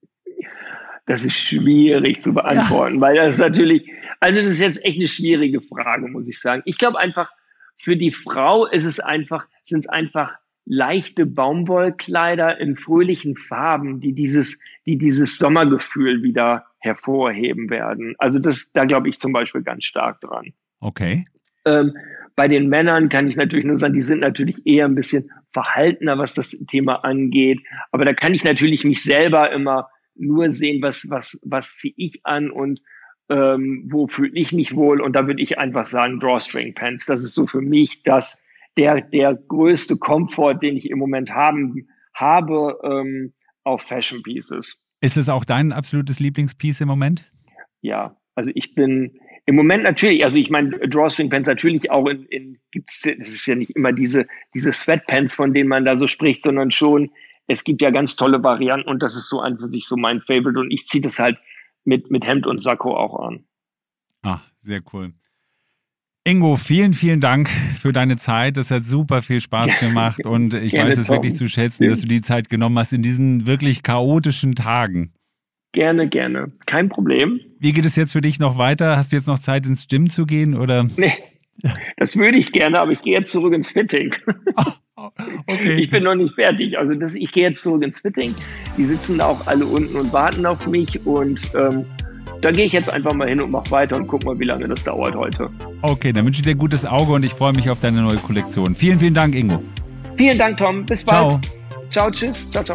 Das ist schwierig zu beantworten, ja. Weil das ist natürlich, also das ist jetzt echt eine schwierige Frage, muss ich sagen. Ich glaube einfach, für die Frau ist es einfach, sind es einfach leichte Baumwollkleider in fröhlichen Farben, die dieses, die dieses Sommergefühl wieder hervorheben werden. Also das, da glaube ich zum Beispiel ganz stark dran. Okay. Ähm, bei den Männern kann ich natürlich nur sagen, die sind natürlich eher ein bisschen verhaltener, was das Thema angeht. Aber da kann ich natürlich mich selber immer nur sehen, was, was, was ziehe ich an und ähm, wo fühle ich mich wohl. Und da würde ich einfach sagen, Drawstring Pants. Das ist so für mich das, der, der größte Komfort, den ich im Moment haben, habe ähm, auf Fashion Pieces. Ist es auch dein absolutes Lieblingspiece im Moment? Ja, also ich bin im Moment natürlich, also ich meine, Drawstring Pants natürlich auch in, in gibt's, das ist ja nicht immer diese, diese Sweatpants, von denen man da so spricht, sondern schon, es gibt ja ganz tolle Varianten und das ist so an für sich so mein Favorite und ich ziehe das halt mit, mit Hemd und Sakko auch an. Ah, sehr cool. Ingo, vielen, vielen Dank für deine Zeit. Das hat super viel Spaß gemacht und ich Gerne, weiß es Tom. wirklich zu schätzen, dass du die Zeit genommen hast in diesen wirklich chaotischen Tagen. Gerne, gerne. Kein Problem. Wie geht es jetzt für dich noch weiter? Hast du jetzt noch Zeit, ins Gym zu gehen? Oder? Nee, das würde ich gerne, aber ich gehe jetzt zurück ins Fitting. Oh, okay. Ich bin noch nicht fertig. Also das, ich gehe jetzt zurück ins Fitting. Die sitzen auch alle unten und warten auf mich und ähm, da gehe ich jetzt einfach mal hin und mache weiter und guck mal, wie lange das dauert heute. Okay, dann wünsche ich dir ein gutes Auge und ich freue mich auf deine neue Kollektion. Vielen, vielen Dank, Ingo. Vielen Dank, Tom. Bis bald. Ciao. Ciao, tschüss. Ciao, ciao.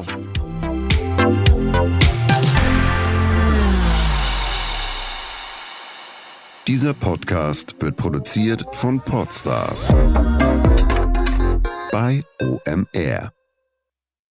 Dieser Podcast wird produziert von Podstars bei O M R.